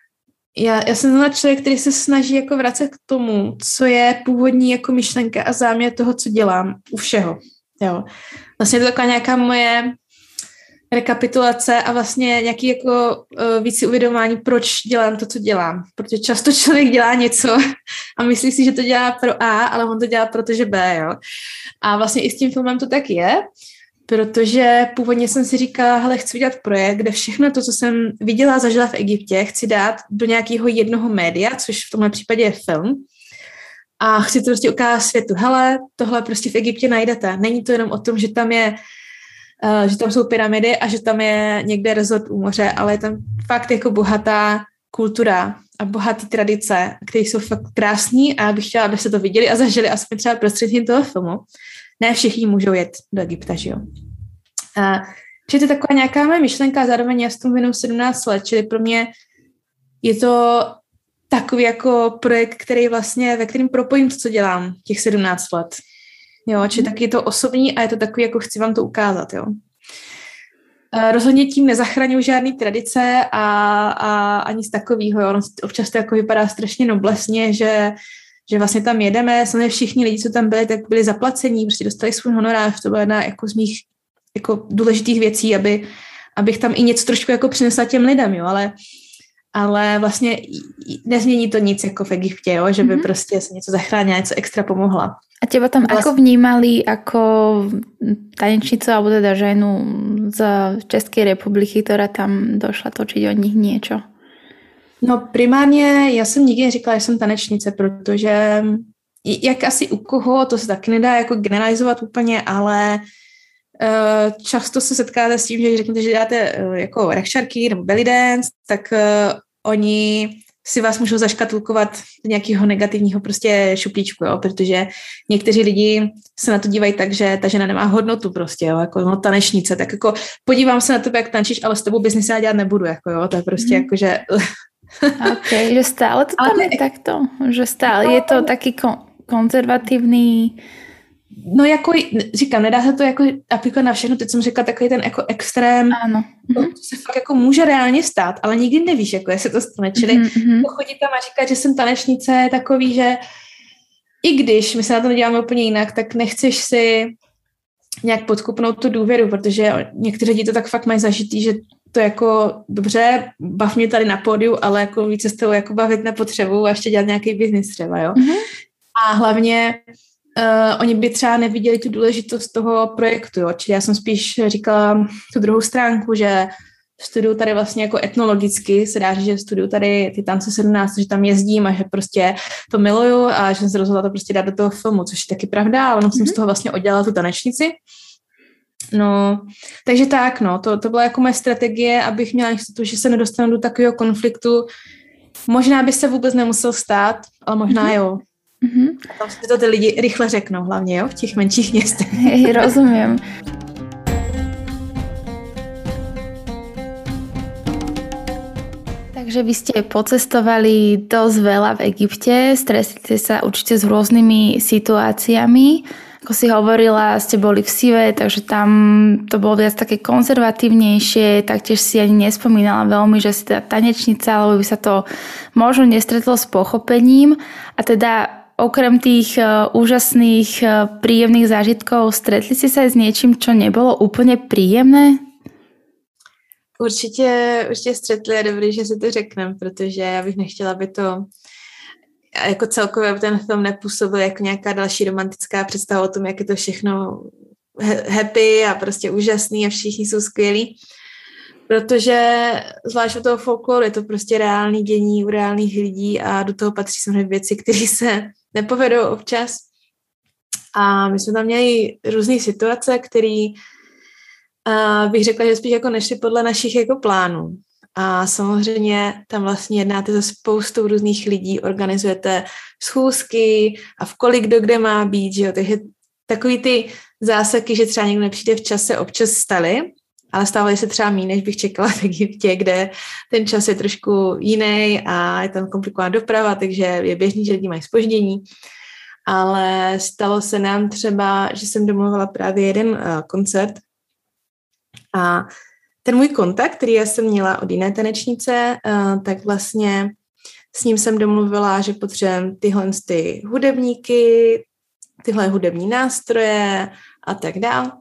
já, já jsem znamená člověk, který se snaží jako vracet k tomu, co je původní jako myšlenka a záměr toho, co dělám u všeho. Jo. Vlastně to je taková nějaká moje rekapitulace a vlastně nějaký jako uh, víc uvědomování, proč dělám to, co dělám. Protože často člověk dělá něco a myslí si, že to dělá pro A, ale on to dělá protože B, jo. A vlastně i s tím filmem to tak je, protože původně jsem si říkala, hele, chci udělat projekt, kde všechno to, co jsem viděla a zažila v Egyptě, chci dát do nějakého jednoho média, což v tomhle případě je film. A chci to prostě ukázat světu. Hele, tohle prostě v Egyptě najdete. Není to jenom o tom, že tam je Uh, že tam jsou pyramidy a že tam je někde rezort u moře, ale je tam fakt jako bohatá kultura a bohatý tradice, které jsou fakt krásný a bych chtěla, aby se to viděli a zažili aspoň třeba prostřednictvím toho filmu. Ne všichni můžou jet do Egypta, že jo. Uh, čili to je taková nějaká moje myšlenka a zároveň já s tomu věnuju sedmnáct let, čili pro mě je to takový jako projekt, který vlastně, ve kterým propojím to, co dělám těch sedmnáct let. Jo, či taky je to osobní a je to takový, jako chci vám to ukázat, jo. Rozhodně tím nezachraňuji žádný tradice a, a, a nic takového, jo. Občas to jako vypadá strašně noblesně, že, že vlastně tam jedeme, samozřejmě všichni lidi, co tam byli, tak byli zaplacení, prostě dostali svůj honorář, to byla jedna jako z mých jako důležitých věcí, aby, abych tam i něco trošku jako přinesla těm lidem, jo, ale ale vlastně nezmění to nic jako v Egyptě, jo, že by mm-hmm. prostě se něco zachránila, něco extra pomohla. A teba tam vlastně ako vnímali ako tanečnicu alebo teda ženu z České republiky, která tam došla točiť od nich niečo? No primárně já jsem nikdy neříkala, že jsem tanečnice, protože jak asi u koho, to se taky nedá jako generalizovat úplně, ale často se setkáte s tím, že když řeknete, že děláte jako rechšarky nebo belly dance, tak oni si vás můžou zaškatulkovat do nějakého negativního prostě šuplíčku, jo, protože někteří lidi se na to dívají tak, že ta žena nemá hodnotu prostě, jo, jako no, tanečnice, tak jako podívám se na tebe, jak tančíš, ale s tebou biznis já dělat nebudu, jako jo, to je prostě mm. jako, že... Ok, že stále to tam je takto, že stále no, je to taký kon- konzervativní... No jako, říkám, nedá se to jako aplikovat na všechno, teď jsem řekla takový ten jako extrém, ano. To se fakt jako může reálně stát, ale nikdy nevíš, jako jestli to stane, čili mm-hmm. chodit tam a říkat, že jsem tanečnice, je takový, že i když my se na to děláme úplně jinak, tak nechceš si nějak podkupnout tu důvěru, protože někteří lidi to tak fakt mají zažitý, že to jako dobře, bav mě tady na pódiu, ale jako více s toho jako bavit nepotřebuju a ještě dělat nějaký biznis třeba, jo. Mm-hmm. A hlavně Uh, oni by třeba neviděli tu důležitost toho projektu, jo. Čili já jsem spíš říkala tu druhou stránku, že studuju tady vlastně jako etnologicky, se dá říct, že studuju tady ty tance sedmnáct, že tam jezdím a že prostě to miluju a že jsem se rozhodla to prostě dát do toho filmu, což je taky pravda, ale mm-hmm. jsem z toho vlastně oddělala tu tanečnici. No, takže tak, no, to, to byla jako moje strategie, abych měla jistotu, že se nedostanu do takového konfliktu. Možná by se vůbec nemusel stát, ale možná mm-hmm. jo. Mm-hmm. Tam si to ty lidi rychle řeknou, hlavně jo, v těch menších městech. Rozumím. Takže vy ste pocestovali dosť veľa v Egypte, stretli ste sa určite s rôznymi situáciami. Ako si hovorila, ste boli v Sive, takže tam to bolo viac také konzervatívnejšie, taktiež si ani nespomínala veľmi, že si teda tanečnica, lebo by sa to možno nestretlo s pochopením. A teda okrem tých uh, úžasných, uh, príjemných zážitkov, stretli ste sa aj s niečím, čo nebolo úplne príjemné? Určitě, určitě střetli a dobrý, že si to řekneme, protože já bych nechtěla, aby to jako celkově ten film nepůsobil jako nějaká další romantická představa o tom, jak je to všechno happy a prostě úžasný a všichni jsou skvělí. Protože zvlášť u toho folkloru je to prostě reálný dění u reálných lidí a do toho patří samozřejmě věci, které se nepovedou občas. A my jsme tam měli různé situace, které Uh, bych řekla, že spíš jako nešli podle našich jako plánů. A samozřejmě tam vlastně jednáte se spoustou různých lidí, organizujete schůzky a v kolik kdo kde má být, že jo? Takže takový ty zásaky, že třeba někdo nepřijde v čase, občas staly, ale stávaly se třeba méně, než bych čekala v Egyptě, kde ten čas je trošku jiný a je tam komplikovaná doprava, takže je běžný, že lidi mají zpoždění. Ale stalo se nám třeba, že jsem domluvila právě jeden uh, koncert. A ten můj kontakt, který já jsem měla od jiné tanečnice, tak vlastně s ním jsem domluvila, že potřebujeme tyhle ty hudebníky, tyhle hudební nástroje a tak dále.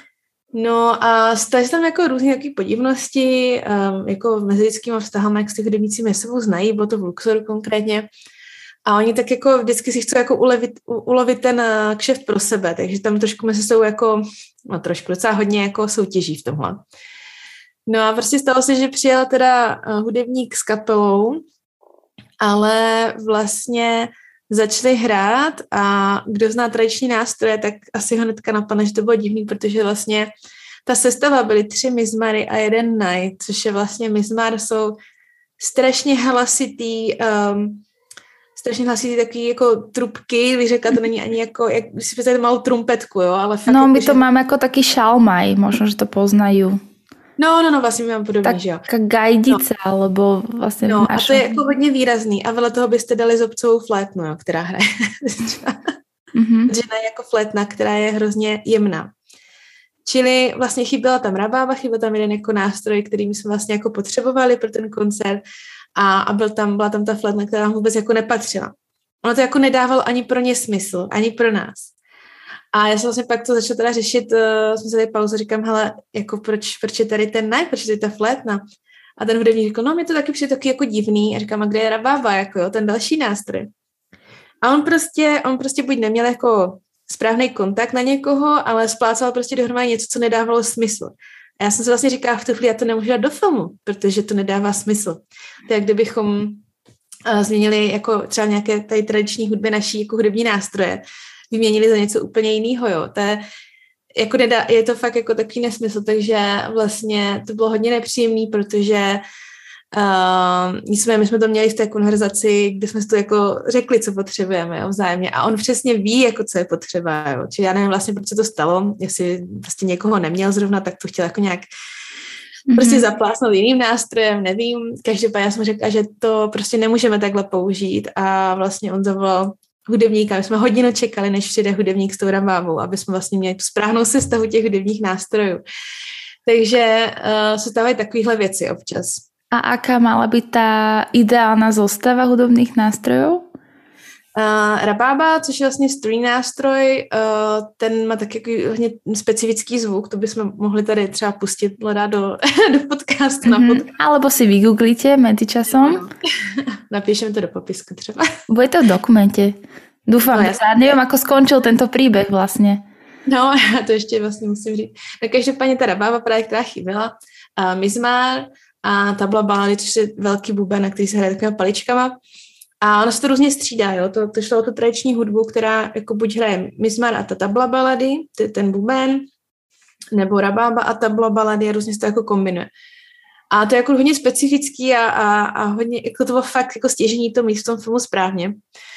No a staly se tam jako různé podivnosti, jako mezi lidskými vztahama, jak s těch hudebníci mezi sebou znají, bylo to v Luxoru konkrétně. A oni tak jako vždycky si chcou jako ulovit, ulovit ten kšeft pro sebe, takže tam trošku mezi sebou jako, no trošku docela hodně jako soutěží v tomhle. No a prostě stalo se, že přijel teda hudebník s kapelou, ale vlastně začali hrát a kdo zná tradiční nástroje, tak asi ho hnedka napadne, že to bylo divný, protože vlastně ta sestava byly tři mizmary a jeden knight, což je vlastně mizmar, jsou strašně hlasitý, um, strašně hlasitý takový jako trubky, když řekla, to není ani jako, jak si představit malou trumpetku, jo, ale fakt... No, jako, my to že... máme jako taký šalmaj, možno, že to poznajú. No, no, no, vlastně mám podobně, tak, že jo. Taká gajdice, no. Alebo vlastně... No, a to je jako hodně výrazný a vedle toho byste dali zobcovou flétnu, jo, která hraje. mm-hmm. Žena je jako flétna, která je hrozně jemná. Čili vlastně chyběla tam rabába, chyběl tam jeden jako nástroj, který jsme vlastně jako potřebovali pro ten koncert a, a byl tam, byla tam ta flétna, která vůbec jako nepatřila. Ono to jako nedávalo ani pro ně smysl, ani pro nás. A já jsem vlastně pak to začala teda řešit, uh, jsme se tady pauzu, říkám, hele, jako proč, proč je tady ten knight, proč je tady ta flétna? A ten hudebník řekl, no mě to taky přijde taky jako divný. A říkám, a kde je rabába, jako jo, ten další nástroj. A on prostě, on prostě buď neměl jako správný kontakt na někoho, ale splácal prostě dohromady něco, co nedávalo smysl. A já jsem si vlastně říkala, v tu chvíli já to nemůžu dát do filmu, protože to nedává smysl. To je, kdybychom uh, změnili jako třeba nějaké tady tradiční hudby naší jako hudební nástroje, vyměnili za něco úplně jiného, jo. To je, jako nedá, je to fakt jako takový nesmysl, takže vlastně to bylo hodně nepříjemný, protože uh, nicméně my jsme to měli v té konverzaci, kde jsme si to jako řekli, co potřebujeme, jo, vzájemně. A on přesně ví, jako co je potřeba, jo. Čili já nevím vlastně, proč se to stalo, jestli prostě někoho neměl zrovna, tak to chtěl jako nějak mm-hmm. prostě zaplásnout jiným nástrojem, nevím. Každopádně já jsem řekla, že to prostě nemůžeme takhle použít a vlastně on zavolal hudebníka. My jsme hodinu čekali, než přijde hudebník s tou rabábou, aby jsme vlastně měli tu správnou sestavu těch hudebních nástrojů. Takže uh, se stávají takovéhle věci občas. A aká mala být ta ideálna zostava hudobných nástrojů? Uh, rabába, což je vlastně strojní nástroj, uh, ten má taky hodně specifický zvuk, to bychom mohli tady třeba pustit, hledat do, do podcastu. Mm-hmm. Na podcast. Alebo si vygooglíte medzičasom. No. Napíšeme to do popisku třeba. Bude to v dokumente. Dúfam, no, ja neviem, ako skončil tento príbeh vlastne. No, já to ještě vlastně musím říct. No, každopádně ta rabába právě, která chyběla, uh, mizmár a tabla balady, což je velký buben, na který se hraje takovými paličkama. A ono se to různě střídá, jo. To, to šlo o tu tradiční hudbu, která jako buď hraje mizmar a ta tabla balady, ten buben, nebo rabába a tabla balady a různě se to jako kombinuje. A to je jako hodně specifický a, a, a hodně, jako to bylo fakt jako stěžení to míst v tom filmu správně.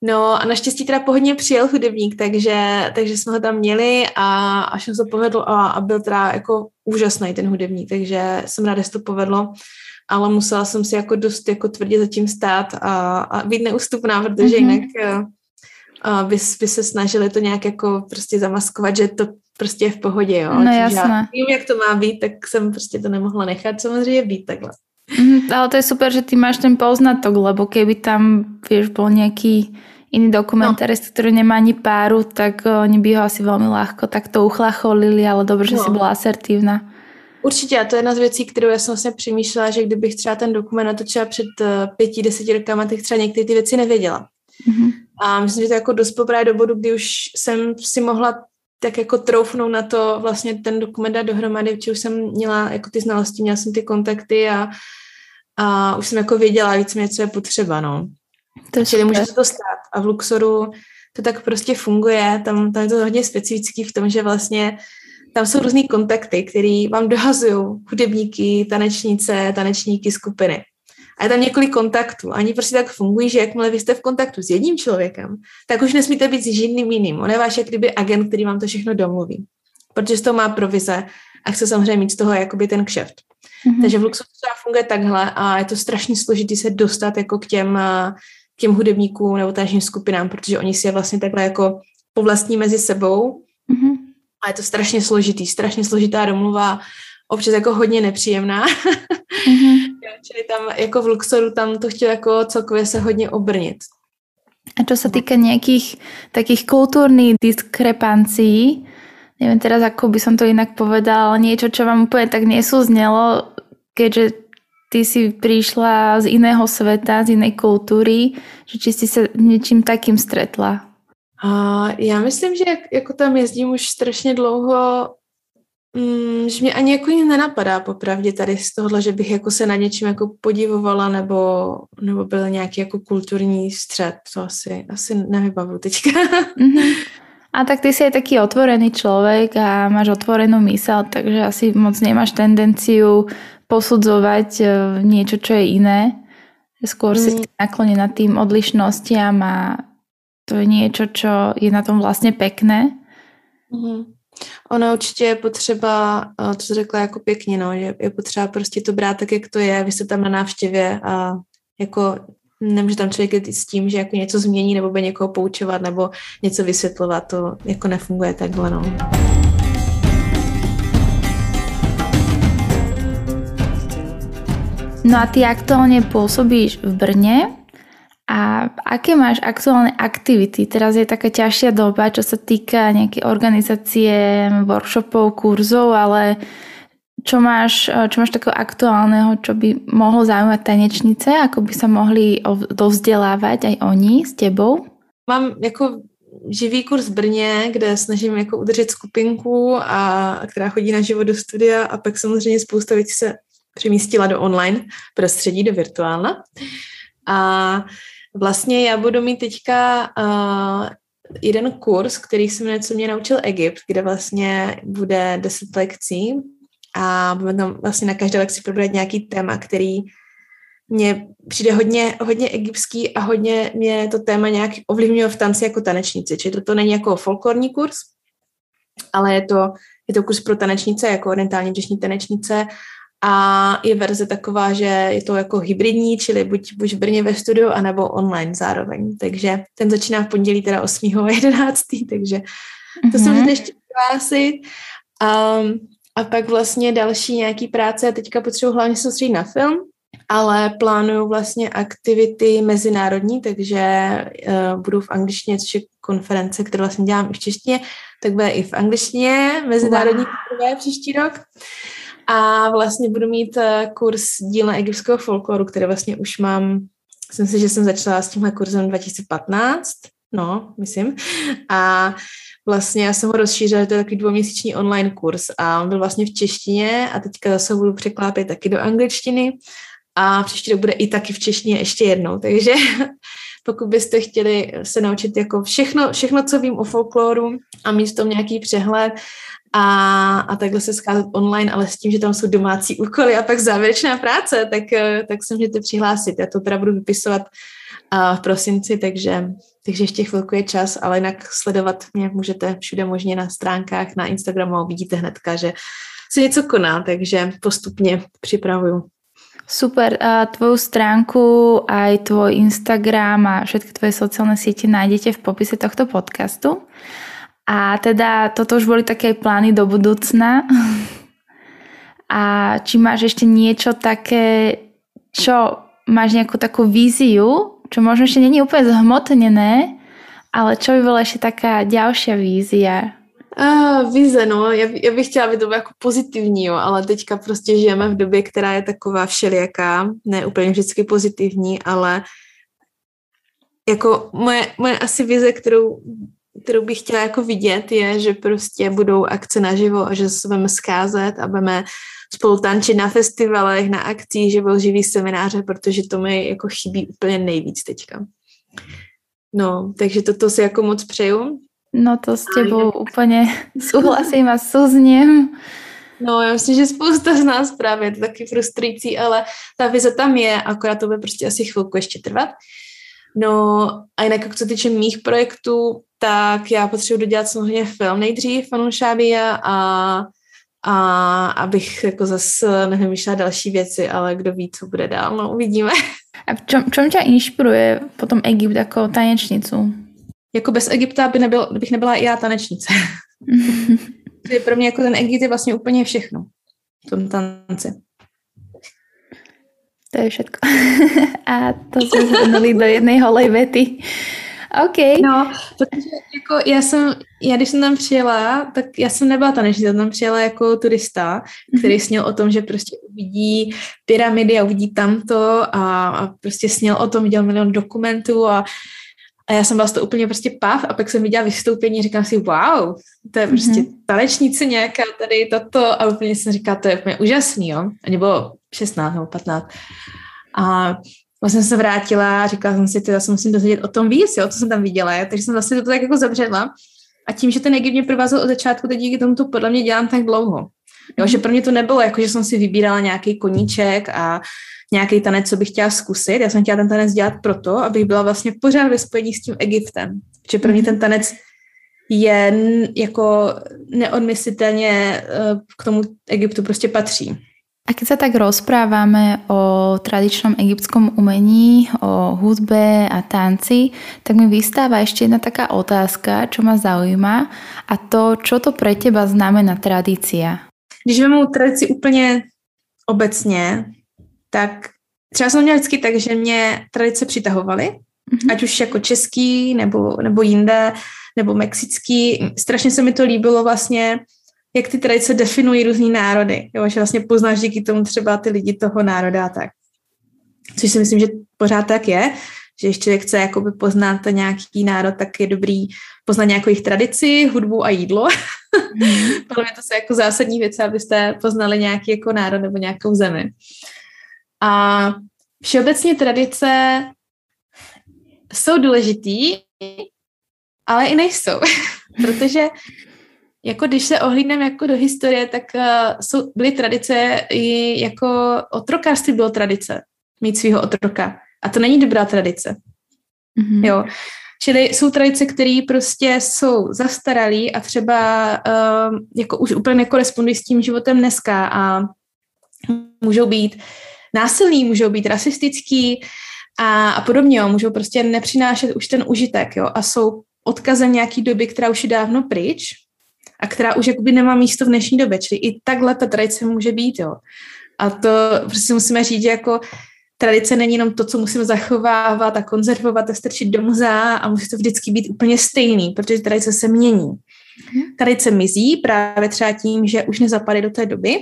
No a naštěstí teda pohodně přijel hudebník, takže, takže jsme ho tam měli a až se to povedlo a, a byl teda jako úžasný ten hudebník, takže jsem ráda, že to povedlo, ale musela jsem si jako dost jako tvrdě zatím stát a, a být neústupná, protože mm-hmm. jinak a by, by se snažili to nějak jako prostě zamaskovat, že to prostě je v pohodě, jo. No jasné. Vím, jak to má být, tak jsem prostě to nemohla nechat samozřejmě být takhle. Mm, ale to je super, že ty máš ten poznatok, lebo keby tam, vieš, bol nejaký iný dokumentarista, no. ktorý nemá ani páru, tak oni by ho asi veľmi ľahko takto uchlacholili, ale dobře, že no. si byla asertívna. Určitě, a to je jedna z věcí, kterou já jsem vlastně přemýšlela, že kdybych třeba ten dokument natočila před pěti, deseti rokama, tak třeba některé ty věci nevěděla. Mm-hmm. A myslím, že to jako dost poprvé do bodu, kdy už jsem si mohla tak jako troufnout na to vlastně ten dokument dát dohromady, či už jsem měla jako ty znalosti, měla jsem ty kontakty a, a už jsem jako věděla víc mě, co je potřeba, no. To Čili může se to stát. A v Luxoru to tak prostě funguje, tam, tam je to hodně specifický v tom, že vlastně tam jsou různý kontakty, který vám dohazují hudebníky, tanečnice, tanečníky, skupiny. A je tam několik kontaktů. Ani prostě tak fungují, že jakmile vy jste v kontaktu s jedním člověkem, tak už nesmíte být s žádným jiným. On je váš jak kdyby agent, který vám to všechno domluví. Protože z toho má provize a chce samozřejmě mít z toho jakoby ten kšeft. Mm-hmm. Takže v Luxoru to funguje takhle a je to strašně složitý se dostat jako k těm, k těm hudebníkům nebo tanečním skupinám, protože oni si je vlastně takhle jako povlastní mezi sebou. Mm-hmm. A je to strašně složitý, strašně složitá domluva, občas jako hodně nepříjemná. Mm-hmm. Čili tam jako v Luxoru tam to chtěl jako celkově se hodně obrnit. A čo sa týka nejakých takých kultúrnych diskrepancií, neviem teraz, ako by som to inak povedala, ale niečo, čo vám úplne tak nesúznelo, keďže ty si prišla z iného sveta, z inej kultúry, že či si sa niečím takým stretla? A já myslím, že jak, jako tam jezdím už strašně dlouho, mm, že mě ani jako nic nenapadá popravdě tady z tohohle, že bych jako se na něčím jako podivovala nebo, nebo byl nějaký jako kulturní střed. To asi, asi nevybavu teďka. Mm-hmm. A tak ty si aj taký otvorený človek a máš otvorenú myseľ, takže asi moc nemáš tendenciu posudzovať niečo, čo je iné. Skôr mm. si naklonená tým odlišnostiam a to je niečo, čo je na tom vlastně pekné. Mm-hmm. Ono určitě je potřeba, to jsi řekla jako pěkně, no, že je potřeba prostě to brát tak, jak to je, vy jste tam na návštěvě a jako nemůže tam člověk jít s tím, že jako něco změní nebo bude někoho poučovat nebo něco vysvětlovat, to jako nefunguje takhle, no. No a ty aktuálně pôsobíš v Brně. A aké máš aktuálne aktivity? Teraz je taká ťažšia doba, čo sa týka nejakej organizácie, workshopov, kurzov, ale čo máš, čo máš takého aktuálneho, čo by mohlo zaujímať tanečnice, ako by sa mohli dovzdelávať aj oni s tebou? Mám jako živý kurz v Brně, kde snažím jako udržet skupinku, a která chodí na živo do studia, a pak samozřejmě spousta věcí se přemístila do online prostředí, do virtuálna. A vlastně já budu mít teďka uh, jeden kurz, který se jmenuje Co mě naučil Egypt, kde vlastně bude deset lekcí a budeme tam vlastně na každé lekci probrat nějaký téma, který mně přijde hodně, hodně egyptský a hodně mě to téma nějak ovlivňuje v tanci jako tanečnici. Čili to, to není jako folklorní kurz, ale je to, je to kurz pro tanečnice, jako orientální břešní tanečnice. A je verze taková, že je to jako hybridní, čili buď, buď v Brně ve studiu, anebo online zároveň. Takže ten začíná v pondělí teda osmého jedenáctého takže to mm-hmm. se můžete ještě přihlásit. Um, a pak vlastně další nějaký práce, teďka potřebuji hlavně soustředit na film, ale plánuju vlastně aktivity mezinárodní, takže uh, budu v angličtině, což je konference, kterou vlastně dělám i v češtině, tak bude i v angličtině, mezinárodní wow. příští rok. A vlastně budu mít kurz dílna egyptského folkloru, který vlastně už mám, myslím si, že jsem začala s tímhle kurzem dva tisíce patnáct, no, myslím. A vlastně já jsem ho rozšířila, to je takový dvouměsíční online kurz a on byl vlastně v češtině a teďka zase budu překlápět taky do angličtiny a příští rok bude i taky v češtině ještě jednou, takže pokud byste chtěli se naučit jako všechno, všechno, co vím o folkloru a mít v tom nějaký přehled, A, a takhle se scházet online, ale s tím, že tam jsou domácí úkoly a pak závěrečná práce, tak, tak se můžete přihlásit. Já to teda budu vypisovat uh, v prosinci, takže, takže ještě chvilku je čas, ale jinak sledovat mě můžete všude možně na stránkách, na Instagramu a vidíte hnedka, že se něco koná, takže postupně připravuju. Super, a tvoju stránku, aj tvoj Instagram a všetky tvoje sociálne siete nájdete v popise tohto podcastu. A teda toto už boli také plány do budúcna. A či máš ešte niečo také, čo máš nejakú takú víziu, čo možno ešte nie je úplne zhmotnené, ale čo by bola ešte taká ďalšia vízia? A, vize, no, já, já bych chtěla, aby to bylo jako pozitivní, jo, ale teďka prostě žijeme v době, která je taková všelijaká, ne úplně vždycky pozitivní, ale jako moje, moje asi vize, kterou, kterou bych chtěla jako vidět, je, že prostě budou akce naživo a že se budeme scházet a budeme spolu tančit na festivalech, na akcích, že budou živý semináře, protože to mi jako chybí úplně nejvíc teďka. No, takže toto si jako moc přeju. No to s tebou úplně souhlasím a souzním. No, já myslím, že spousta z nás právě, je to taky frustrující, ale ta vize tam je, akorát to bude prostě asi chvilku ještě trvat. No a jinak, co týče mých projektů, tak já potřebuji dodělat samozřejmě film nejdřív, Fanu Šábia, a, a abych jako zase nevymýšlela další věci, ale kdo ví, co bude dál, no uvidíme. A v čom, čom ťa inšpiruje potom Egypt jako tanečnicu? Jako bez Egypta by nebyl, bych nebyla i já tanečnice. Pro mě jako ten Egypt je vlastně úplně všechno v tom tanci. To je všetko. A to jsme zhrnuli do jednej holej vety. OK. No, protože jako já jsem, já když jsem tam přijela, tak já jsem nebyla tanečnice, tam přijela jako turista, který snil o tom, že prostě uvidí pyramidy a uvidí tamto a, a prostě snil o tom, viděl milion dokumentů a A já jsem byla z toho úplně prostě pav a pak jsem viděla vystoupení a říkala si, wow, to je prostě mm-hmm. tanečnice nějaká tady toto a úplně jsem říkala, to je úplně úžasný, jo. A mě bylo šestnáct nebo patnáct. A vlastně jsem se vrátila a říkala jsem si, teda se musím dozvědět o tom víc, jo, to jsem tam viděla, takže jsem vlastně to tak jako zabředla. A tím, že ten Egypt mě provázel od začátku, teď díky tomu to podle mě dělám tak dlouho. Jo, že pro mě to nebylo jako, že jsem si vybírala nějaký koníček a nějaký tanec, co bych chtěla zkusit. Já jsem chtěla ten tanec dělat proto, abych byla vlastně pořád ve spojení s tím Egyptem. Že pro mě ten tanec je jako neodmyslitelně k tomu Egyptu prostě patří. A keď sa tak rozprávame o tradičnom egyptskom umení, o hudbe a tanci, tak mi vystáva ešte jedna taká otázka, čo ma zaujíma, a to, čo to pre teba znamená tradícia? Když vemu tradici úplně obecně, tak třeba jsem měla vždycky tak, že mě tradice přitahovaly, mm-hmm. ať už jako český, nebo, nebo jinde, nebo mexický. Strašně se mi to líbilo vlastně, jak ty tradice definují různý národy. Jo, že vlastně poznáš díky tomu třeba ty lidi toho národa a tak. Což si myslím, že pořád tak je, že když člověk chce jakoby poznat nějaký národ, tak je dobrý poznat nějakou jejich tradici, hudbu a jídlo. Mm. Podle mě to jsou jako zásadní věci, abyste poznali nějaký jako národ nebo nějakou zemi. A všeobecně tradice jsou důležitý, ale i nejsou. Protože jako když se ohlídneme jako do historie, tak uh, jsou, byly tradice i jako otrokářství bylo tradice, mít svého otroka. A to není dobrá tradice. Mm-hmm. Jo. Čili jsou tradice, které prostě jsou zastaralý a třeba uh, jako už úplně nekorespondují s tím životem dneska a můžou být násilný, můžou být rasistický a, a podobně. Jo. Můžou prostě nepřinášet už ten užitek. Jo. A jsou odkazem nějaký doby, která už je dávno pryč a která už jakoby nemá místo v dnešní době. Čili i takhle ta tradice může být. Jo. A to prostě musíme říct, že jako tradice není jenom to, co musíme zachovávat a konzervovat a strčit do muzea a musí to vždycky být úplně stejný, protože tradice se mění. Tradice mizí právě třeba tím, že už nezapadají do té doby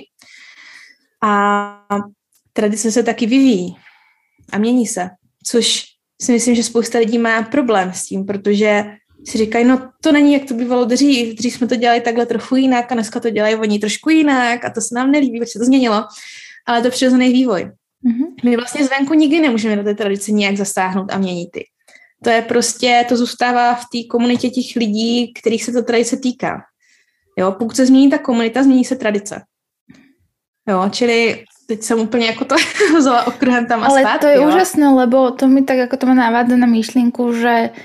a tradice se taky vyvíjí a mění se, což si myslím, že spousta lidí má problém s tím, protože si říkají, no to není, jak to bývalo dřív, dřív jsme to dělali takhle trochu jinak a dneska to dělají oni trošku jinak a to se nám nelíbí, protože se to změnilo, ale to je přirozený vývoj. Mm-hmm. My vlastně zvenku nikdy nemůžeme do té tradice nějak zasáhnout a měnit ty. To je prostě, to zůstává v té komunitě těch lidí, kterých se ta tradice týká. Jo, pokud se změní ta komunita, změní se tradice. Jo, čili teď jsem úplně jako to vzala okruhem tam a ale zpátky. Ale to je jo. úžasné, lebo to mi tak jako to ma navádza na myšlienku, že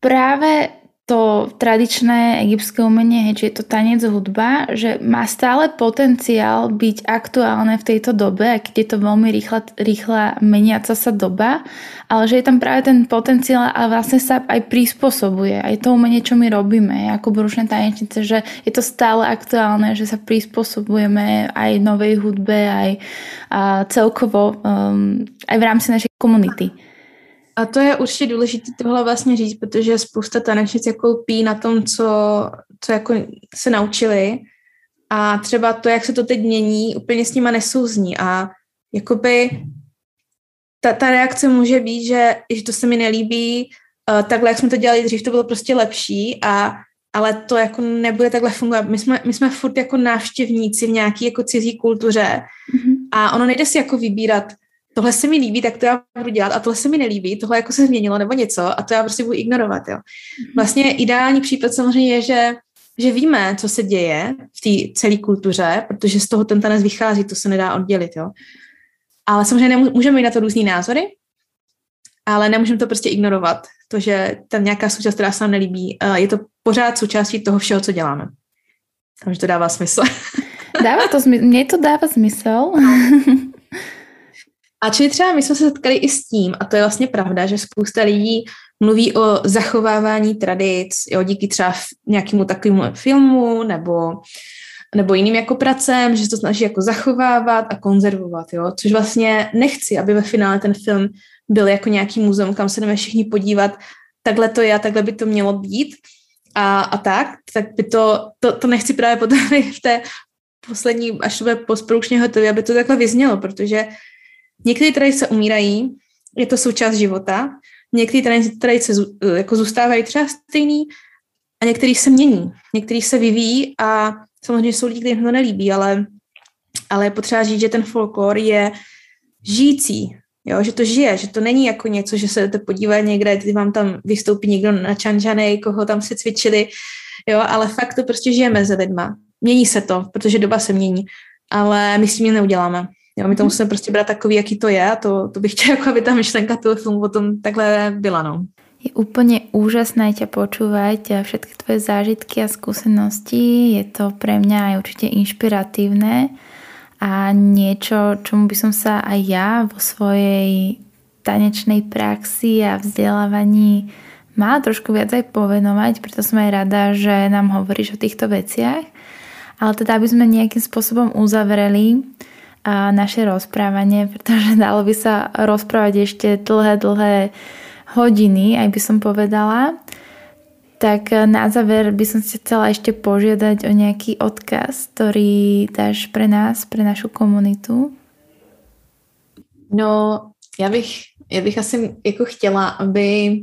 práve to tradičné egyptské umenie, hej, že je to tanec, hudba, že má stále potenciál byť aktuálne v tejto dobe, aj keď je to veľmi rýchla, rýchla meniaca sa doba, ale že je tam práve ten potenciál a vlastne sa aj prispôsobuje. Aj to umenie, čo my robíme ako brušné tanečnice, že je to stále aktuálne, že sa prispôsobujeme aj novej hudbe, aj a celkovo um, aj v rámci našej komunity. A to je určitě důležité tohle vlastně říct, protože spousta tanečnic jako lpí na tom, co, co jako se naučili a třeba to, jak se to teď mění, úplně s nima nesouzní a jakoby ta, ta reakce může být, že, že to se mi nelíbí, uh, takhle, jak jsme to dělali dřív, to bylo prostě lepší, a, ale to jako nebude takhle fungovat. My jsme, my jsme furt jako návštěvníci v nějaký jako cizí kultuře mm-hmm. a ono nejde si jako vybírat, tohle se mi líbí, tak to já budu dělat a tohle se mi nelíbí, tohle jako se změnilo nebo něco a to já prostě budu ignorovat. Jo. Vlastně ideální případ samozřejmě je, že, že víme, co se děje v té celé kultuře, protože z toho ten tanec vychází, to se nedá oddělit. Jo. Ale samozřejmě můžeme mít na to různý názory, ale nemůžeme to prostě ignorovat. To, že tam nějaká součást, která se nám nelíbí, je to pořád součástí toho všeho, co děláme. Takže to dává smysl. Dává to smysl. Mně to dává smysl. A čili třeba my jsme se setkali i s tím, a to je vlastně pravda, že spousta lidí mluví o zachovávání tradic, jo, díky třeba nějakému takovému filmu nebo, nebo jiným jako pracem, že se to snaží jako zachovávat a konzervovat, jo, což vlastně nechci, aby ve finále ten film byl jako nějaký muzeum, kam se jdeme všichni podívat, takhle to je a takhle by to mělo být a, a tak, tak by to, to, to nechci právě potom v té poslední, až to bude postprodukčně hotově, aby to takhle vyznělo, protože některé tradice umírají, je to součást života, některé tradice jako zůstávají třeba stejný a některý se mění, některý se vyvíjí a samozřejmě jsou lidi, kterým to nelíbí, ale, ale je potřeba říct, že ten folklor je žijící, jo? Že to žije, že to není jako něco, že se jdete podívat někde, kdy vám tam vystoupí někdo na čanžanej, koho tam si cvičili, jo? Ale fakt to prostě žije mezi lidma. Mění se to, protože doba se mění, ale my s tím neuděláme. Jo, my to musíme prostě brát takový, jaký to je a to, to bych chtěla, jako aby ta myšlenka toho filmu potom takhle byla. No. Je úplne úžasné ťa počúvať a všetky tvoje zážitky a skúsenosti. Je to pre mňa aj určite inšpiratívne a niečo, čomu by som sa aj ja vo svojej tanečnej praxi a vzdelávaní mala trošku viac aj povenovať, preto som aj rada, že nám hovoríš o týchto veciach. Ale teda, aby sme nejakým spôsobom uzavreli a naše rozprávanie, pretože dalo by sa rozprávať ešte dlhé, dlhé hodiny, aj by som povedala. Tak na záver by som si chcela ešte požiadať o nejaký odkaz, ktorý dáš pre nás, pre našu komunitu. No, já bych, já bych asi jako chtěla, aby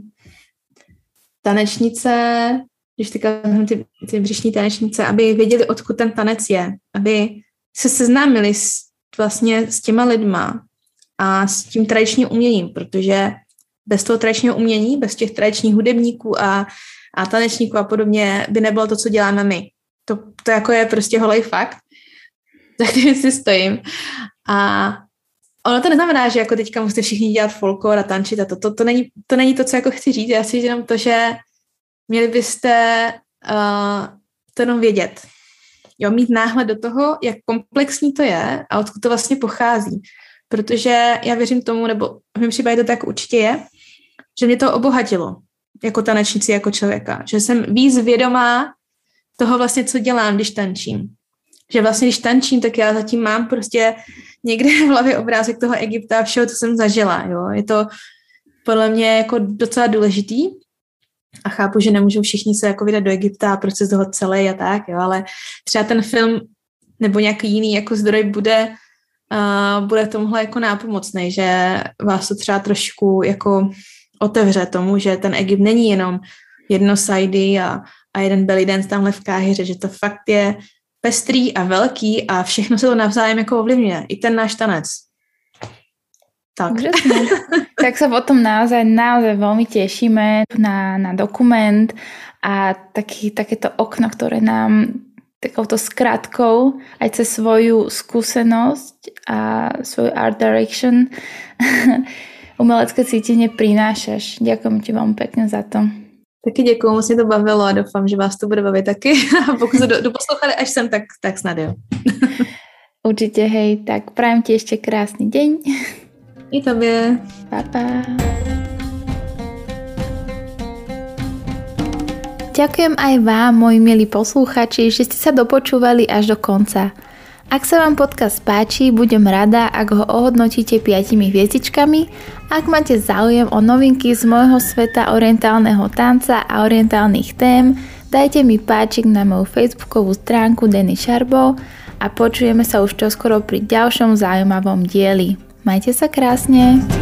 tanečnice, když teďka ty, ty břišní tanečnice, aby věděli, odkud ten tanec je, aby se seznámili s vlastně s těma lidma a s tím tradičním uměním, protože bez toho tradičního umění, bez těch tradičních hudebníků a, a tanečníků a podobně by nebylo to, co děláme my. To, to jako je prostě holej fakt, za kterým si stojím. A ono to neznamená, že jako teďka musíte všichni dělat folklor a tančit a to, to, to, není, to není to, co jako chci říct. Já si říct jenom to, že měli byste uh, to jenom vědět. Jo, mít náhled do toho, jak komplexní to je a odkud to vlastně pochází. Protože já věřím tomu, nebo v mém případě to tak určitě je, že mě to obohatilo jako tanečnici, jako člověka. Že jsem víc vědomá toho vlastně, co dělám, když tančím. Že vlastně, když tančím, tak já zatím mám prostě někde v hlavě obrázek toho Egypta a všeho, co jsem zažila. Jo. Je to podle mě jako docela důležitý. A chápu, že nemůžou všichni se jako vydat do Egypta a proces toho celé a tak, jo, ale třeba ten film nebo nějaký jiný jako zdroj bude, uh, bude tomuhle jako nápomocný, že vás to třeba trošku jako otevře tomu, že ten Egypt není jenom jednosajdy a, a jeden belly dance tamhle v Káhiře, že to fakt je pestrý a velký a všechno se to navzájem jako ovlivňuje. I ten náš tanec. Tak. Tak sa potom naozaj, naozaj veľmi tešíme na, na dokument a taký, takéto okno, ktoré nám takouto skratkou aj cez svoju skúsenosť a svoju art direction umelecké cítenie prinášaš. Ďakujem ti veľmi pekne za to. Taky děkuju, moc mě to bavilo a doufám, že vás to bude bavit taky. A pokud se do, doposlouchali až sem, tak, tak snad jo. Určite, hej, tak prajem ti ešte krásny deň. I tobě. Pa, pa. Ďakujem aj vám, moji milí posluchači, že ste sa dopočúvali až do konca. Ak sa vám podcast páči, budem rada, ak ho ohodnotíte piatimi hviezdičkami. Ak máte záujem o novinky z môjho sveta orientálneho tanca a orientálnych tém, dajte mi páčik na moju facebookovú stránku Denny Šarbo a počujeme sa už čoskoro pri ďalšom zaujímavom dieli. Majte sa krásne!